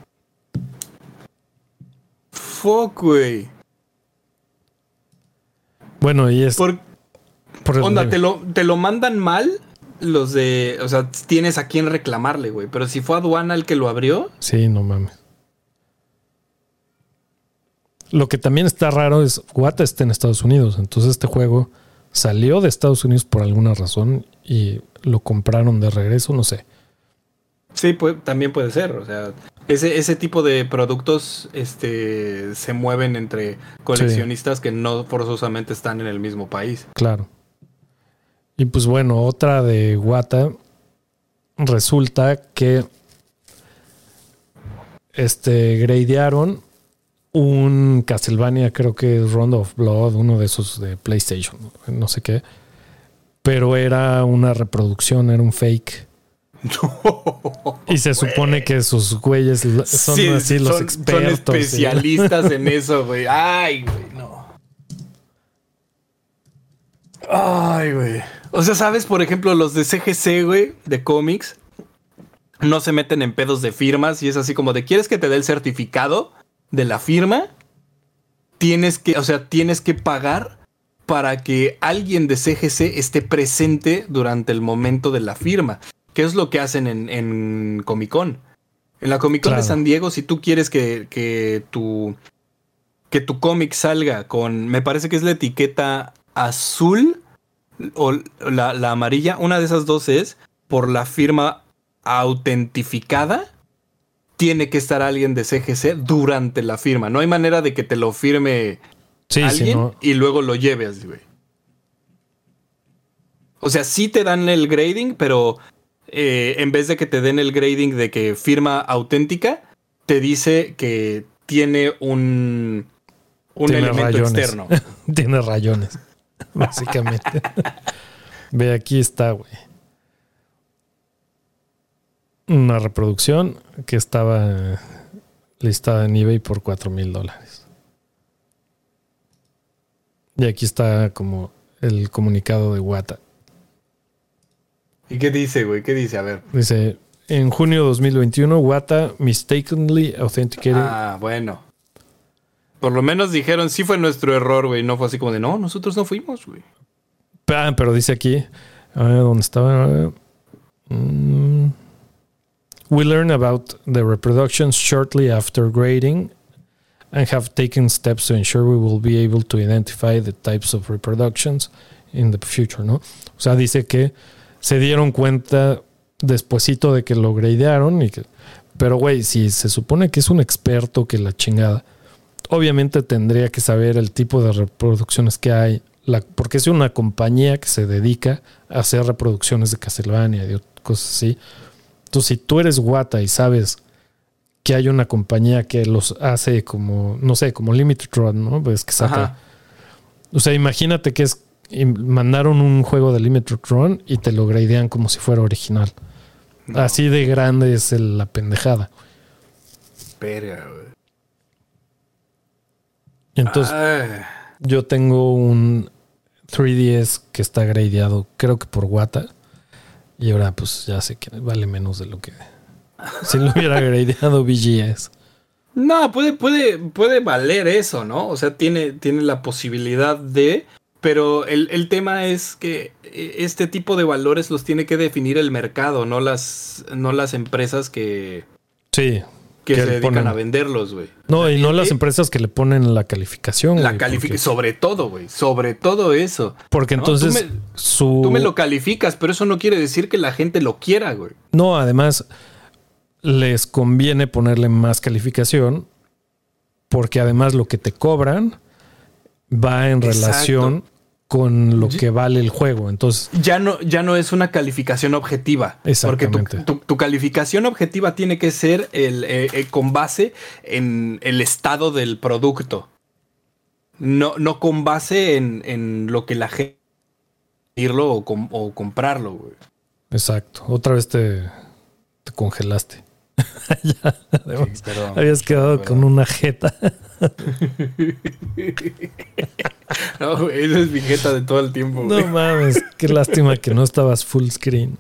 Fuck, güey. Bueno, y es... onda, te lo mandan mal los de... O sea, tienes a quién reclamarle, güey. Pero si fue aduana el que lo abrió... Sí, no mames. Lo que también está raro es... Wata está en Estados Unidos. Entonces este juego salió de Estados Unidos por alguna razón y lo compraron de regreso, no sé. Sí, también puede ser. O sea, ese tipo de productos se mueven entre coleccionistas que no forzosamente están en el mismo país. Claro. Y pues bueno, otra de Wata. Resulta que gradearon un Castlevania, creo que es Round of Blood, uno de esos de PlayStation, no sé qué. Pero era una reproducción, era un fake. No, y se supone que sus güeyes son así los expertos. Son especialistas en eso, güey. Ay, güey, no. Ay, güey. O sea, ¿sabes? Por ejemplo, los de CGC, güey, de cómics, no se meten en pedos de firmas y es así como de, ¿quieres que te dé el certificado de la firma? Tienes que pagar para que alguien de CGC esté presente durante el momento de la firma. ¿Qué es lo que hacen en Comic Con? En la Comic Con de San Diego, si tú quieres que tu cómic salga con, me parece que es la etiqueta azul o la amarilla, una de esas dos es por la firma autentificada, tiene que estar alguien de CGC durante la firma. No hay manera de que te lo firme alguien y luego lo lleves, güey. O sea, sí te dan el grading, pero en vez de que te den el grading de que firma auténtica, te dice que tiene un elemento rayones. Externo. Tiene rayones, básicamente. Ve, aquí está, güey. Una reproducción que estaba listada en eBay por $4,000. Y aquí está como el comunicado de Wata. ¿Y qué dice, güey? ¿Qué dice? A ver. Dice, en junio de 2021, Wata mistakenly authenticated. Ah, bueno. Por lo menos dijeron, sí fue nuestro error, güey. No fue así como de, no, nosotros no fuimos, güey. Pero dice aquí, a ver, ¿dónde estaba? We learned about the reproductions shortly after grading and have taken steps to ensure we will be able to identify the types of reproductions in the future, ¿no? O sea, dice que se dieron cuenta despuesito de que lo gradearon pero güey, si se supone que es un experto que la chingada, obviamente tendría que saber el tipo de reproducciones que hay, porque es una compañía que se dedica a hacer reproducciones de Castlevania y de cosas así. Entonces, si tú eres Wata y sabes que hay una compañía que los hace como, no sé, como Limited Run, ¿no? Pues que saca. Ajá. O sea, imagínate que mandaron un juego de Limited Run y te lo gradean como si fuera original. No. Así de grande es la pendejada. Verga, güey. Entonces, yo tengo un 3DS que está gradeado, creo que por Wata. Y ahora pues ya sé que vale menos de lo que si lo hubiera gradeado VGS. No, puede valer eso, ¿no? O sea, tiene la posibilidad de... Pero el tema es que este tipo de valores los tiene que definir el mercado, no las empresas que... Sí. que se dedican a venderlos, güey. No, o sea, y no las empresas que le ponen la calificación. La calificación, sobre todo, güey. Sobre todo eso. Porque entonces tú me lo calificas, pero eso no quiere decir que la gente lo quiera, güey. No, además les conviene ponerle más calificación porque además lo que te cobran va en relación con lo que vale el juego. Entonces ya no es una calificación objetiva. Exactamente. Porque tu calificación objetiva tiene que ser con base en el estado del producto. No con base en lo que la gente irlo o comprarlo, güey. Exacto. Otra vez te congelaste. Ya, sí, perdón, habías quedado con una jeta. No, güey, esa es mi jeta de todo el tiempo, güey. No mames, qué lástima que no estabas full screen.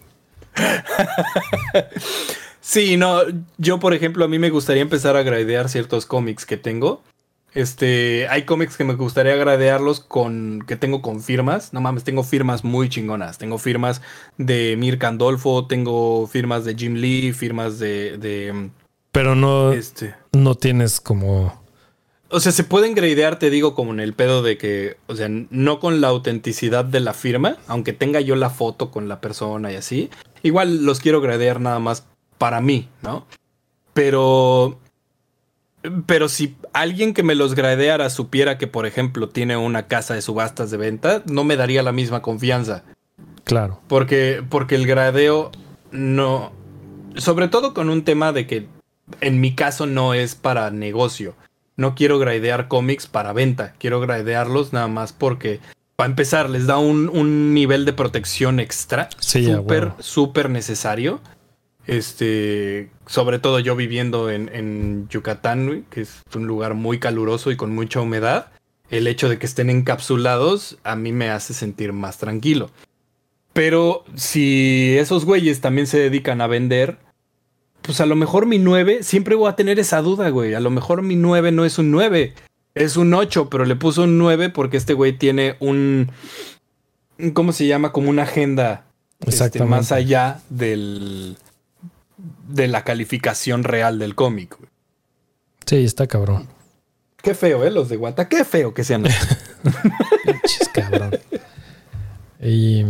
Sí, no, yo por ejemplo, a mí me gustaría empezar a gradear ciertos cómics que tengo. Hay cómics que me gustaría gradearlos que tengo con firmas. No mames, tengo firmas muy chingonas. Tengo firmas de Mirka Andolfo, tengo firmas de Jim Lee, firmas de pero no tienes como... O sea, se pueden gradear, te digo, como en el pedo de que, o sea, no con la autenticidad de la firma, aunque tenga yo la foto con la persona y así. Igual los quiero gradear nada más para mí, ¿no? Pero si alguien que me los gradeara supiera que, por ejemplo, tiene una casa de subastas de venta, no me daría la misma confianza. Claro. Porque el gradeo no... Sobre todo con un tema de que en mi caso no es para negocio. No quiero gradear cómics para venta. Quiero gradearlos nada más porque, para empezar, les da un nivel de protección extra. Sí, súper necesario. Sobre todo yo viviendo en Yucatán, que es un lugar muy caluroso y con mucha humedad. El hecho de que estén encapsulados a mí me hace sentir más tranquilo. Pero si esos güeyes también se dedican a vender, pues a lo mejor mi 9, siempre voy a tener esa duda, güey. A lo mejor mi 9 no es un 9, es un 8, pero le puso un 9 porque este güey tiene ¿cómo se llama? Como una agenda más allá de la calificación real del cómic, güey. Sí, está cabrón. Qué feo, los de Guata. Qué feo que sean. Pinches cabrón. Y...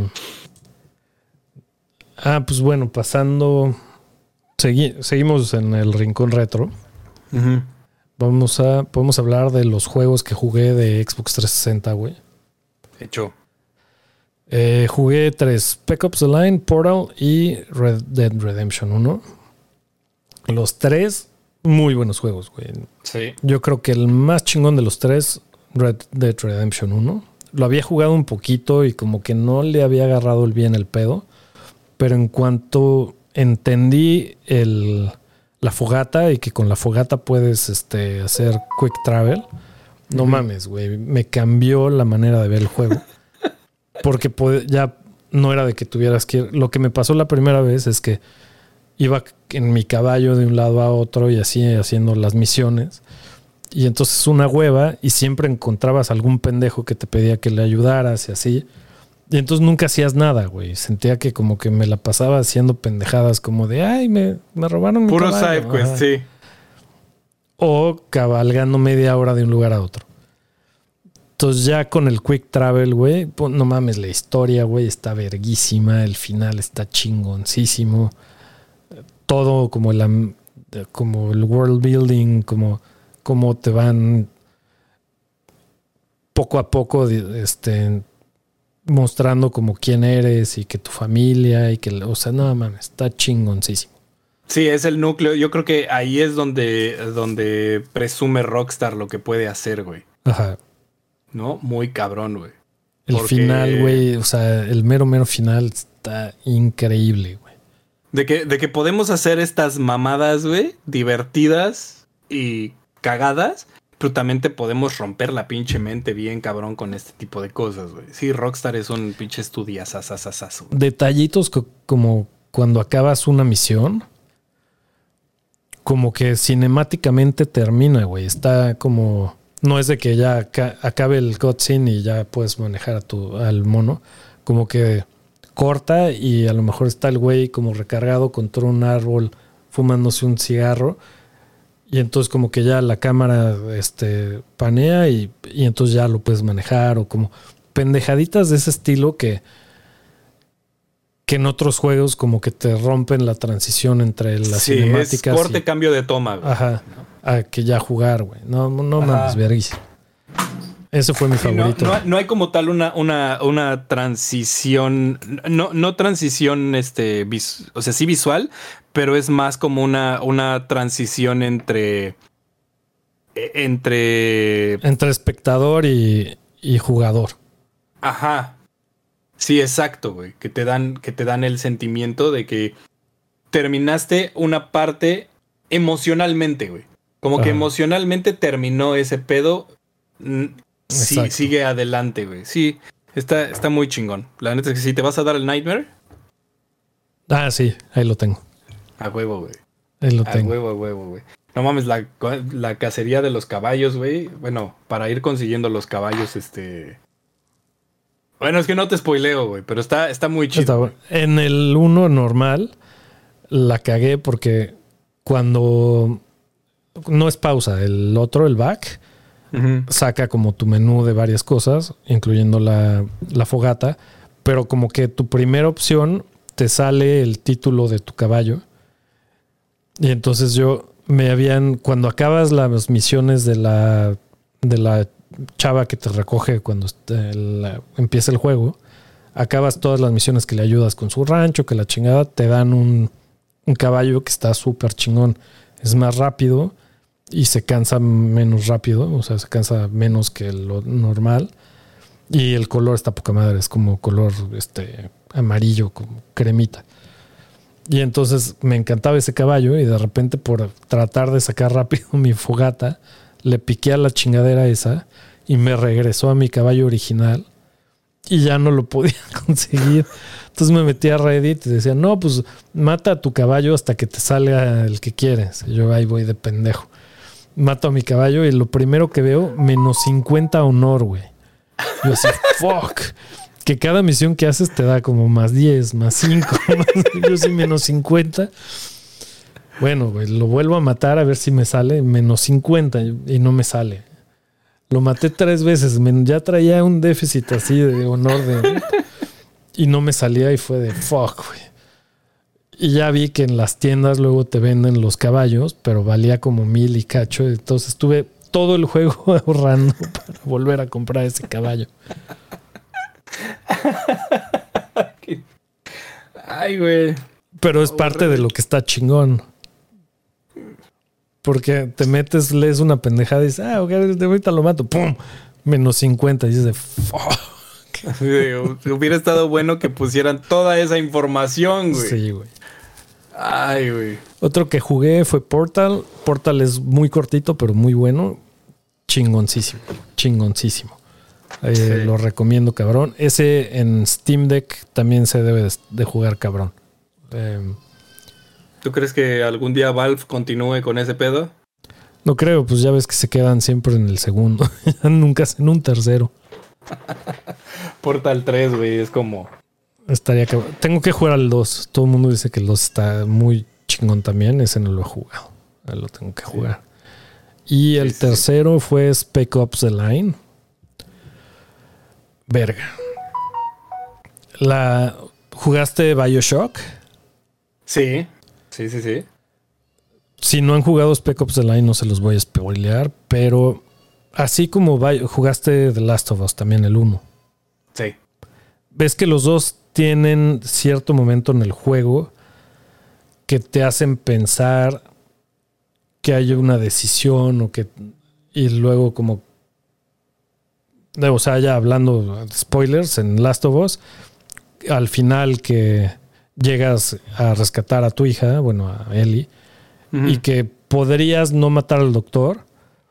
pues bueno, pasando... Seguimos en el Rincón Retro. Uh-huh. Podemos hablar de los juegos que jugué de Xbox 360, güey. Hecho. Jugué 3. Spec Ops The Line, Portal y Red Dead Redemption 1. Los 3, muy buenos juegos, güey. Sí. Yo creo que el más chingón de los 3, Red Dead Redemption 1. Lo había jugado un poquito y como que no le había agarrado bien el pedo. Pero en cuanto entendí la fogata y que con la fogata puedes hacer quick travel, no mames, güey. Me cambió la manera de ver el juego. Porque ya no era de que tuvieras que ir. Lo que me pasó la primera vez es que iba en mi caballo de un lado a otro y así haciendo las misiones. Y entonces una hueva y siempre encontrabas algún pendejo que te pedía que le ayudaras y así. Y entonces nunca hacías nada, güey. Sentía que como que me la pasaba haciendo pendejadas como de, ay, me robaron mi puro caballo. Puro sidequest, sí. O cabalgando media hora de un lugar a otro. Entonces ya con el quick travel, güey, no mames, la historia, güey, está verguísima. El final está chingoncísimo. Todo como el world building, como te van poco a poco mostrando como quién eres y que tu familia y que, o sea, no mames, está chingoncísimo. Sí, es el núcleo. Yo creo que ahí es donde presume Rockstar lo que puede hacer, güey. Ajá. ¿No? Muy cabrón, güey. El final, güey, o sea, el mero final está increíble, güey. De que podemos hacer estas mamadas, güey, divertidas y cagadas, pero también te podemos romper la pinche mente bien cabrón con este tipo de cosas, güey. Sí, Rockstar es un pinche estudiazazazazo. Detallitos como cuando acabas una misión, como que cinemáticamente termina, güey. Está como... No es de que ya acabe el cutscene y ya puedes manejar al mono. Como que corta y a lo mejor está el güey como recargado contra un árbol fumándose un cigarro Y entonces como que ya la cámara panea y entonces ya lo puedes manejar, o como pendejaditas de ese estilo que en otros juegos como que te rompen la transición entre las cinemáticas. Es corte, cambio de toma, güey. Ajá. A que ya jugar, güey. No mames, verguísimo. Ese fue mi favorito. No hay como tal una transición. No transición, o sea, sí visual, pero es más como una transición entre espectador y jugador. Ajá. Sí, exacto, güey. Que te dan el sentimiento de que terminaste una parte emocionalmente, güey. Como que emocionalmente terminó ese pedo. Sí, sigue adelante, güey. Sí, está muy chingón. La neta es que sí, ¿te vas a dar el Nightmare? Ah, sí, ahí lo tengo. A huevo, güey. Ahí lo tengo. A huevo, güey. No mames, la cacería de los caballos, güey. Bueno, para ir consiguiendo los caballos, Bueno, es que no te spoileo, güey, pero está muy chido. Está bueno. En el 1 normal la cagué porque cuando no es pausa, el otro, el back, saca como tu menú de varias cosas, incluyendo la fogata, pero como que tu primera opción te sale el título de tu caballo. Y entonces cuando acabas las misiones de la chava que te recoge cuando empieza el juego, acabas todas las misiones que le ayudas con su rancho, que la chingada, te dan un caballo que está súper chingón. Es más rápido y se cansa menos rápido, o sea, se cansa menos que lo normal. Y el color está poca madre, es como color amarillo, como cremita. Y entonces me encantaba ese caballo y de repente por tratar de sacar rápido mi fogata, le piqué a la chingadera esa y me regresó a mi caballo original y ya no lo podía conseguir. Entonces me metí a Reddit y decía, no, pues mata a tu caballo hasta que te salga el que quieres. Y yo ahí voy de pendejo. Mato a mi caballo y lo primero que veo, menos 50 honor, güey. Yo así, fuck. Que cada misión que haces te da como más 10, más 5. Yo sí, menos 50. Bueno, güey, lo vuelvo a matar a ver si me sale menos 50 y no me sale. Lo maté 3 veces. Ya traía un déficit así de honor y no me salía y fue de fuck, güey. Y ya vi que en las tiendas luego te venden los caballos, pero valía como 1000 y cacho. Entonces estuve todo el juego ahorrando para volver a comprar ese caballo. Ay, güey. Pero es parte de lo que está chingón. Porque te metes, lees una pendejada y dices, ok, de ahorita lo mato. ¡Pum! Menos 50. Y dices, fuck. Hubiera estado bueno que pusieran toda esa información, güey. Sí, güey. Ay, güey. Otro que jugué fue Portal. Portal es muy cortito, pero muy bueno. Chingoncísimo. Chingoncísimo. Sí. Lo recomiendo, cabrón. Ese en Steam Deck también se debe de jugar, cabrón. ¿Tú crees que algún día Valve continúe con ese pedo? No creo, pues ya ves que se quedan siempre en el segundo. Nunca hacen un tercero. Portal 3, güey, es como... Estaría cabrón. Tengo que jugar al 2. Todo el mundo dice que el 2 está muy chingón también. Ese no lo he jugado. Lo tengo que jugar. Y el tercero fue Spec Ops The Line. Verga. ¿Jugaste BioShock? Sí. Si no han jugado Spec Ops The Line, no se los voy a spoilear, pero así como jugaste The Last of Us, también el 1. Sí. Ves que los dos tienen cierto momento en el juego que te hacen pensar que hay una decisión y luego como... O sea, ya hablando de spoilers, en Last of Us, al final que llegas a rescatar a tu hija, bueno, a Ellie, y que podrías no matar al doctor,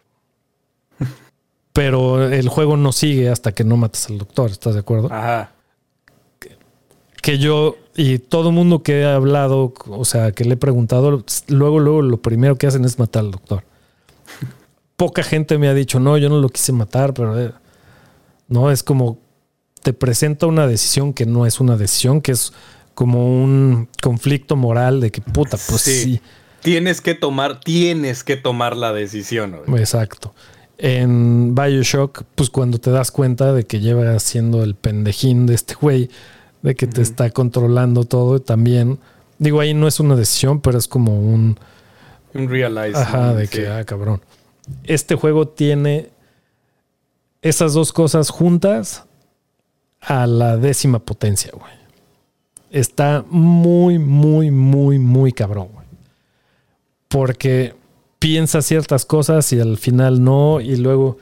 pero el juego no sigue hasta que no matas al doctor, ¿estás de acuerdo? Ajá. Que yo y todo mundo que he hablado, o sea, que le he preguntado, luego lo primero que hacen es matar al doctor. Poca gente me ha dicho, no, yo no lo quise matar, pero no, es como te presenta una decisión que no es una decisión, que es como un conflicto moral de que puta, pues sí. tienes que tomar la decisión, güey. Exacto. En BioShock, pues cuando te das cuenta de que lleva siendo el pendejín de este güey, de que te está controlando todo, también, digo, ahí no es una decisión, pero es como un realize. Ajá, de que, cabrón. Este juego tiene esas dos cosas juntas a la 10ª potencia, güey. Está muy, muy, muy, muy cabrón, güey. Porque piensa ciertas cosas y al final no, y luego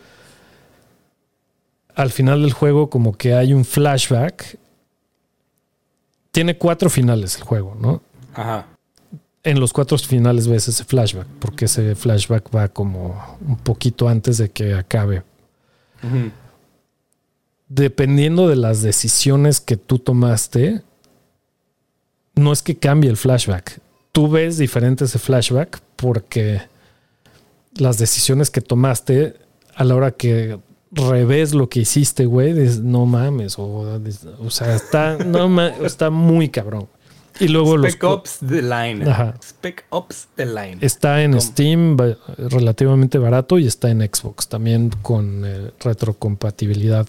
al final del juego como que hay un flashback. Tiene 4 finales el juego, ¿no? Ajá. En los 4 finales ves ese flashback, porque ese flashback va como un poquito antes de que acabe. Uh-huh. Dependiendo de las decisiones que tú tomaste, no es que cambie el flashback. Tú ves diferente ese flashback porque las decisiones que tomaste a la hora que revés lo que hiciste, güey, no mames. O sea, está muy cabrón. Y luego Spec Ops The Line. Ajá. Spec Ops The Line. Está en Steam relativamente barato y está en Xbox también con retrocompatibilidad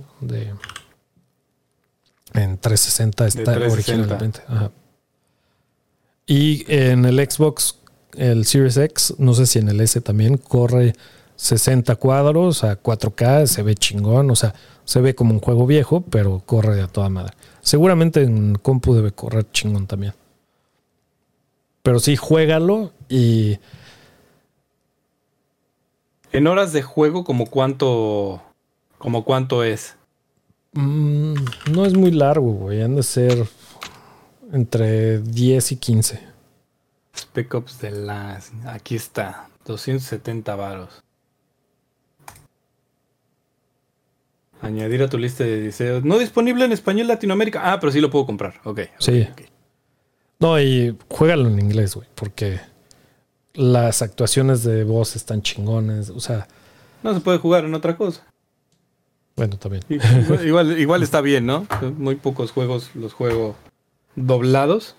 en 360 está 360. originalmente. Ajá. Y en el Xbox, el Series X, no sé si en el S también corre 60 cuadros a 4K, se ve chingón, o sea, se ve como un juego viejo, pero corre a toda madre. Seguramente en compu debe correr chingón también. Pero sí, juégalo y... En horas de juego, ¿como cuánto es? No es muy largo, güey. Han de ser entre 10 y 15. Spec Ops The Line. Aquí está. 270 varos. Añadir a tu lista de deseos. No disponible en español Latinoamérica. Ah, pero sí lo puedo comprar. Ok. Sí. Okay. No, y juégalo en inglés, güey. Porque las actuaciones de voz están chingones. O sea... No se puede jugar en otra cosa. Bueno, también. Igual está bien, ¿no? Muy pocos juegos los juego doblados.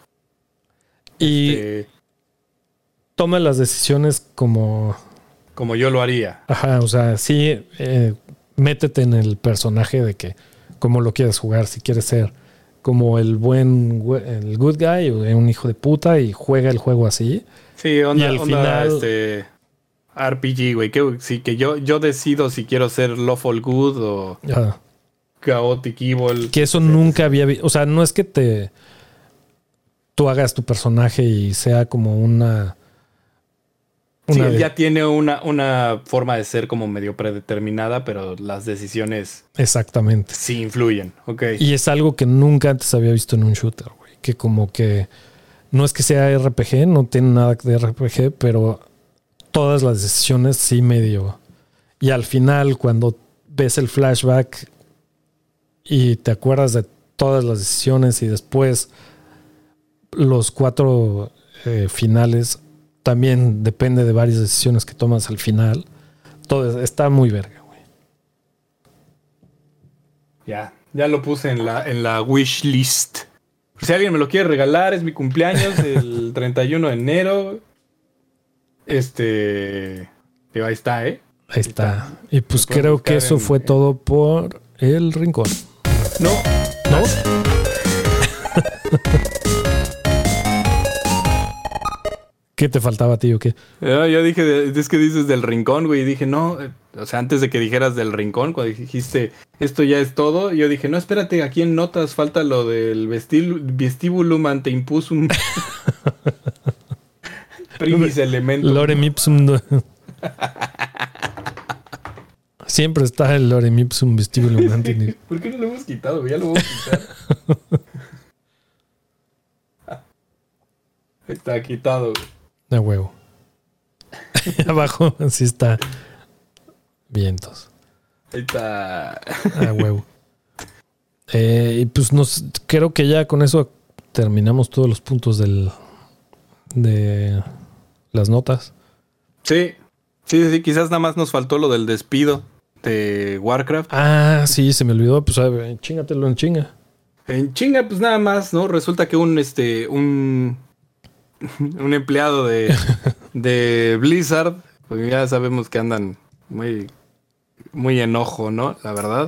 Y toma las decisiones como yo lo haría. Ajá, o sea, sí, métete en el personaje de que cómo lo quieres jugar, si quieres ser como el good guy o un hijo de puta y juega el juego así. Sí, onda, y al final RPG, güey, que yo decido si quiero ser lawful good o chaotic evil. Que eso nunca había visto, o sea, no es que tú hagas tu personaje y sea como una sí, él ya tiene una forma de ser como medio predeterminada, pero las decisiones... Exactamente. Sí influyen, ok. Y es algo que nunca antes había visto en un shooter, güey. Que como que... No es que sea RPG, no tiene nada de RPG, pero todas las decisiones sí medio... Y al final, cuando ves el flashback y te acuerdas de todas las decisiones y después los 4 finales... También depende de varias decisiones que tomas al final. Todo está muy verga, güey. Ya lo puse en la wish list. Si alguien me lo quiere regalar, es mi cumpleaños el 31 de enero. Ahí está, ¿eh? Ahí está. Y pues creo que eso fue todo por El Rincón. ¿No? ¿Qué te faltaba a ti o qué? Yo dije, es que dices del rincón, güey. Y dije, no, o sea, antes de que dijeras del rincón, cuando dijiste, esto ya es todo, yo dije, no, espérate, aquí en notas falta lo del vestibulum ante impusum. Primis elementum. Lorem ipsum. Siempre está el Lorem ipsum vestibulum ante. ¿Por qué no lo hemos quitado, güey? Ya lo vamos a quitar. Está quitado, güey. De huevo. Abajo sí está vientos. Ahí está. A huevo. Y pues creo que ya con eso terminamos todos los puntos de las notas. Sí, quizás nada más nos faltó lo del despido de Warcraft. Ah, sí, se me olvidó. Pues chingatelo en chinga. En chinga, pues nada más, ¿no? Resulta que un un empleado de Blizzard, porque ya sabemos que andan muy, muy enojo, ¿no? La verdad.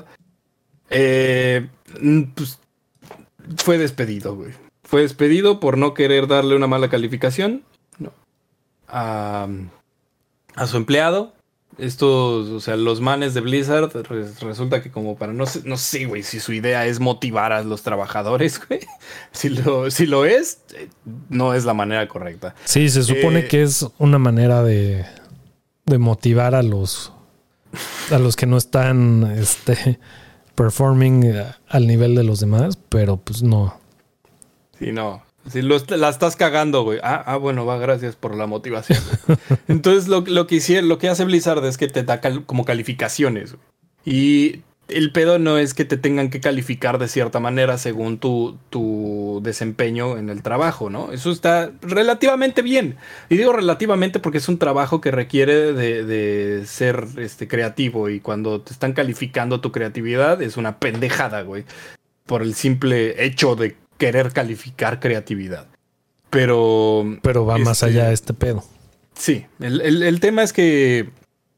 Pues, fue despedido, güey. Fue despedido por no querer darle una mala calificación, ¿no? a su empleado. Estos, o sea, los manes de Blizzard, resulta que como para no sé, güey, si su idea es motivar a los trabajadores, güey. Si lo es, no es la manera correcta. Sí, se supone que es una manera de motivar a los que no están performing al nivel de los demás, pero pues no. Sí, no. Si la estás cagando, güey. Bueno, gracias por la motivación. Entonces, lo que hace Blizzard es que te da como calificaciones, güey. Y el pedo no es que te tengan que calificar de cierta manera según tu desempeño en el trabajo, ¿no? Eso está relativamente bien. Y digo relativamente porque es un trabajo que requiere de ser creativo. Y cuando te están calificando tu creatividad, es una pendejada, güey. Por el simple hecho de querer calificar creatividad. Pero va más allá de este pedo. Sí, el tema es que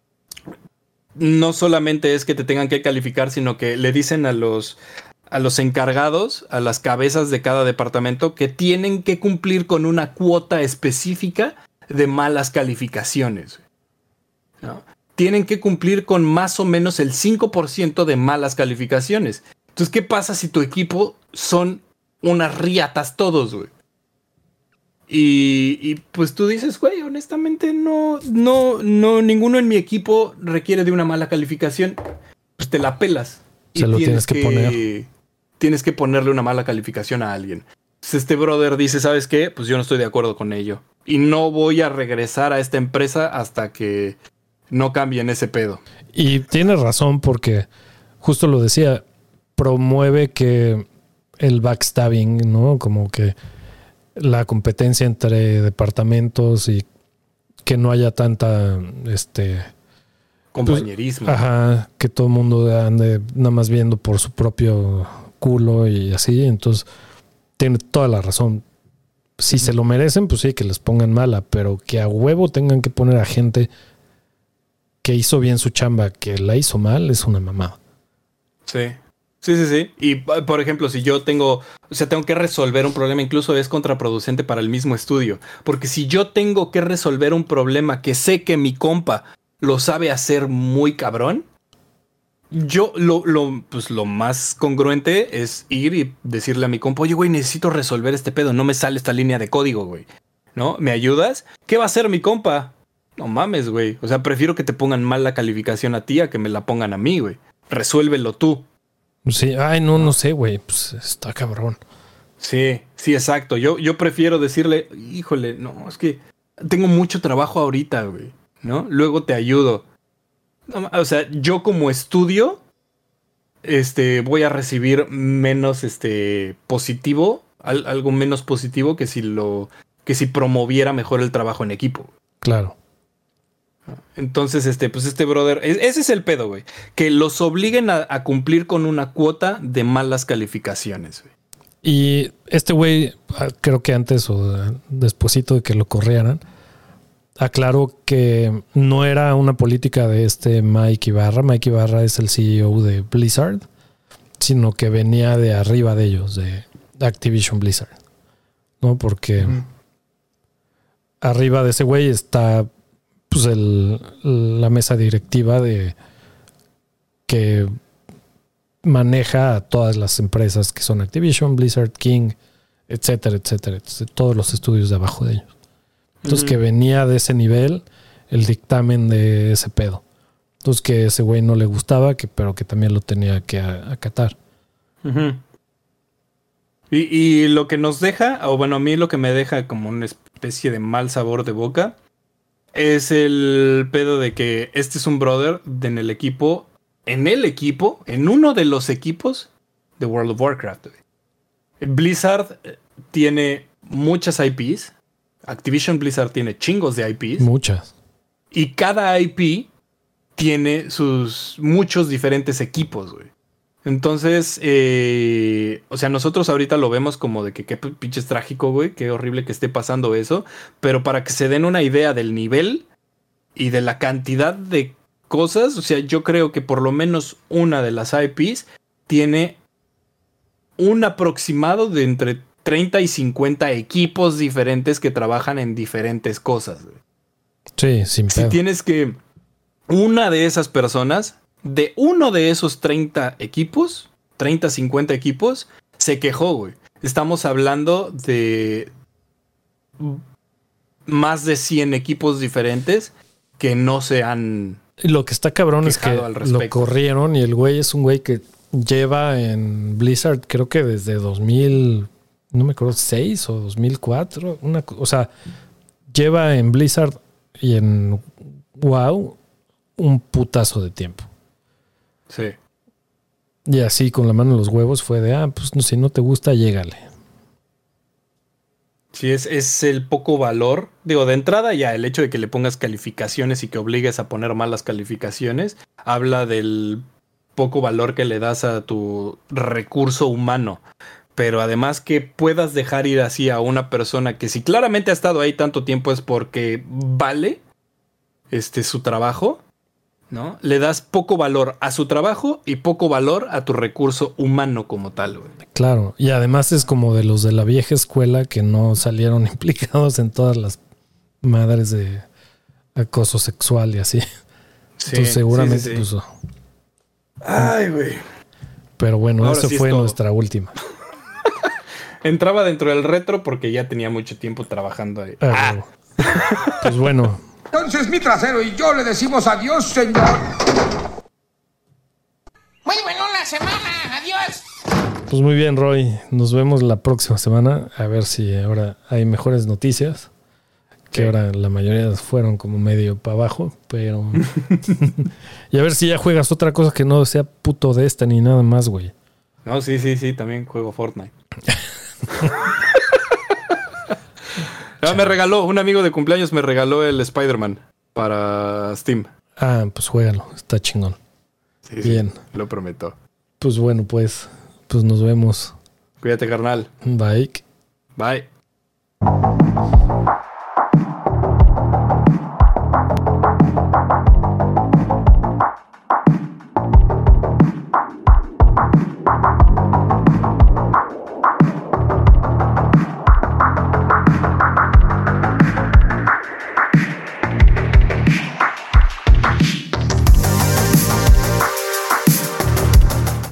no solamente es que te tengan que calificar, sino que le dicen a los encargados, a las cabezas de cada departamento, que tienen que cumplir con una cuota específica de malas calificaciones, ¿no? Tienen que cumplir con más o menos el 5% de malas calificaciones. Entonces, ¿qué pasa si tu equipo son unas riatas todos, güey? Y pues tú dices, güey, honestamente no, ninguno en mi equipo requiere de una mala calificación. Pues te la pelas. Se lo tienes que poner. Tienes que ponerle una mala calificación a alguien. Entonces este brother dice, ¿sabes qué? Pues yo no estoy de acuerdo con ello. Y no voy a regresar a esta empresa hasta que no cambien ese pedo. Y tienes razón porque, justo lo decía, promueve que el backstabbing, ¿no? Como que la competencia entre departamentos y que no haya tanta compañerismo. Pues, ajá, que todo el mundo ande nada más viendo por su propio culo y así. Entonces, tiene toda la razón. Si se lo merecen, pues sí, que les pongan mala, pero que a huevo tengan que poner a gente que hizo bien su chamba, que la hizo mal, es una mamada. Sí. Sí. Y, por ejemplo, si yo tengo que resolver un problema, incluso es contraproducente para el mismo estudio. Porque si yo tengo que resolver un problema que sé que mi compa lo sabe hacer muy cabrón, yo lo más congruente es ir y decirle a mi compa, oye, güey, necesito resolver este pedo, no me sale esta línea de código, güey, ¿no? ¿Me ayudas? ¿Qué va a hacer mi compa? No mames, güey. O sea, prefiero que te pongan mal la calificación a ti a que me la pongan a mí, güey. Resuélvelo tú. Sí, no sé, güey, pues está cabrón. Sí, exacto. Yo prefiero decirle, híjole, no, es que tengo mucho trabajo ahorita, güey, ¿no? Luego te ayudo. No, o sea, yo como estudio, voy a recibir menos, positivo, algo menos positivo que si promoviera mejor el trabajo en equipo. Claro. Entonces, pues este brother, ese es el pedo, güey. Que los obliguen a cumplir con una cuota de malas calificaciones, güey. Y este güey, creo que antes o despuesito de que lo corrieran, aclaró que no era una política de Mike Ibarra. Mike Ibarra es el CEO de Blizzard, sino que venía de arriba de ellos, de Activision Blizzard, ¿no? Porque arriba de ese güey está pues la mesa directiva de que maneja a todas las empresas que son Activision, Blizzard, King, etcétera, todos los estudios de abajo de ellos. Entonces que venía de ese nivel el dictamen de ese pedo. Entonces que ese güey no le gustaba, pero que también lo tenía que acatar. Y lo que nos deja, o bueno, a mí lo que me deja como una especie de mal sabor de boca, es el pedo de que este es un brother en uno de los equipos de World of Warcraft. Blizzard tiene muchas IPs. Activision Blizzard tiene chingos de IPs. Muchas. Y cada IP tiene sus muchos diferentes equipos, güey. Entonces, o sea, nosotros ahorita lo vemos como de que qué pinches trágico, güey, qué horrible que esté pasando eso, pero para que se den una idea del nivel y de la cantidad de cosas, o sea, yo creo que por lo menos una de las IPs tiene un aproximado de entre 30 y 50 equipos diferentes que trabajan en diferentes cosas, güey. Sí, sin pedo. Si tienes que una de esas personas, de uno de esos 30 equipos, 30, 50 equipos, se quejó, güey. Estamos hablando de más de 100 equipos diferentes que no se han... Lo que está cabrón es que lo corrieron y el güey es un güey que lleva en Blizzard, creo que desde 2000, no me acuerdo, 6 o 2004. O sea, lleva en Blizzard y en WoW un putazo de tiempo. Sí. Y así con la mano en los huevos fue de, pues no, si no te gusta, llégale. Sí, es el poco valor. Digo, de entrada ya el hecho de que le pongas calificaciones y que obligues a poner malas calificaciones, habla del poco valor que le das a tu recurso humano. Pero además que puedas dejar ir así a una persona que si claramente ha estado ahí tanto tiempo es porque vale su trabajo, ¿no? Le das poco valor a su trabajo y poco valor a tu recurso humano como tal, güey. Claro, y además es como de los de la vieja escuela que no salieron implicados en todas las madres de acoso sexual y así. Sí, entonces seguramente sí. puso. Ay, güey. Pero bueno, eso fue nuestra última. Entraba dentro del retro porque ya tenía mucho tiempo trabajando ahí. Pues bueno. Entonces mi trasero y yo le decimos adiós, señor. Muy buena la semana, adiós. Pues muy bien, Roy. Nos vemos la próxima semana. A ver si ahora hay mejores noticias. Que ahora la mayoría fueron como medio para abajo. Pero... y a ver si ya juegas otra cosa que no sea puto de esta ni nada más, güey. No, sí. También juego Fortnite. Me regaló, un amigo de cumpleaños me regaló el Spider-Man para Steam. Pues juégalo, está chingón. Sí, bien. Sí, lo prometo. Pues bueno, pues nos vemos. Cuídate, carnal. Bye. Bye.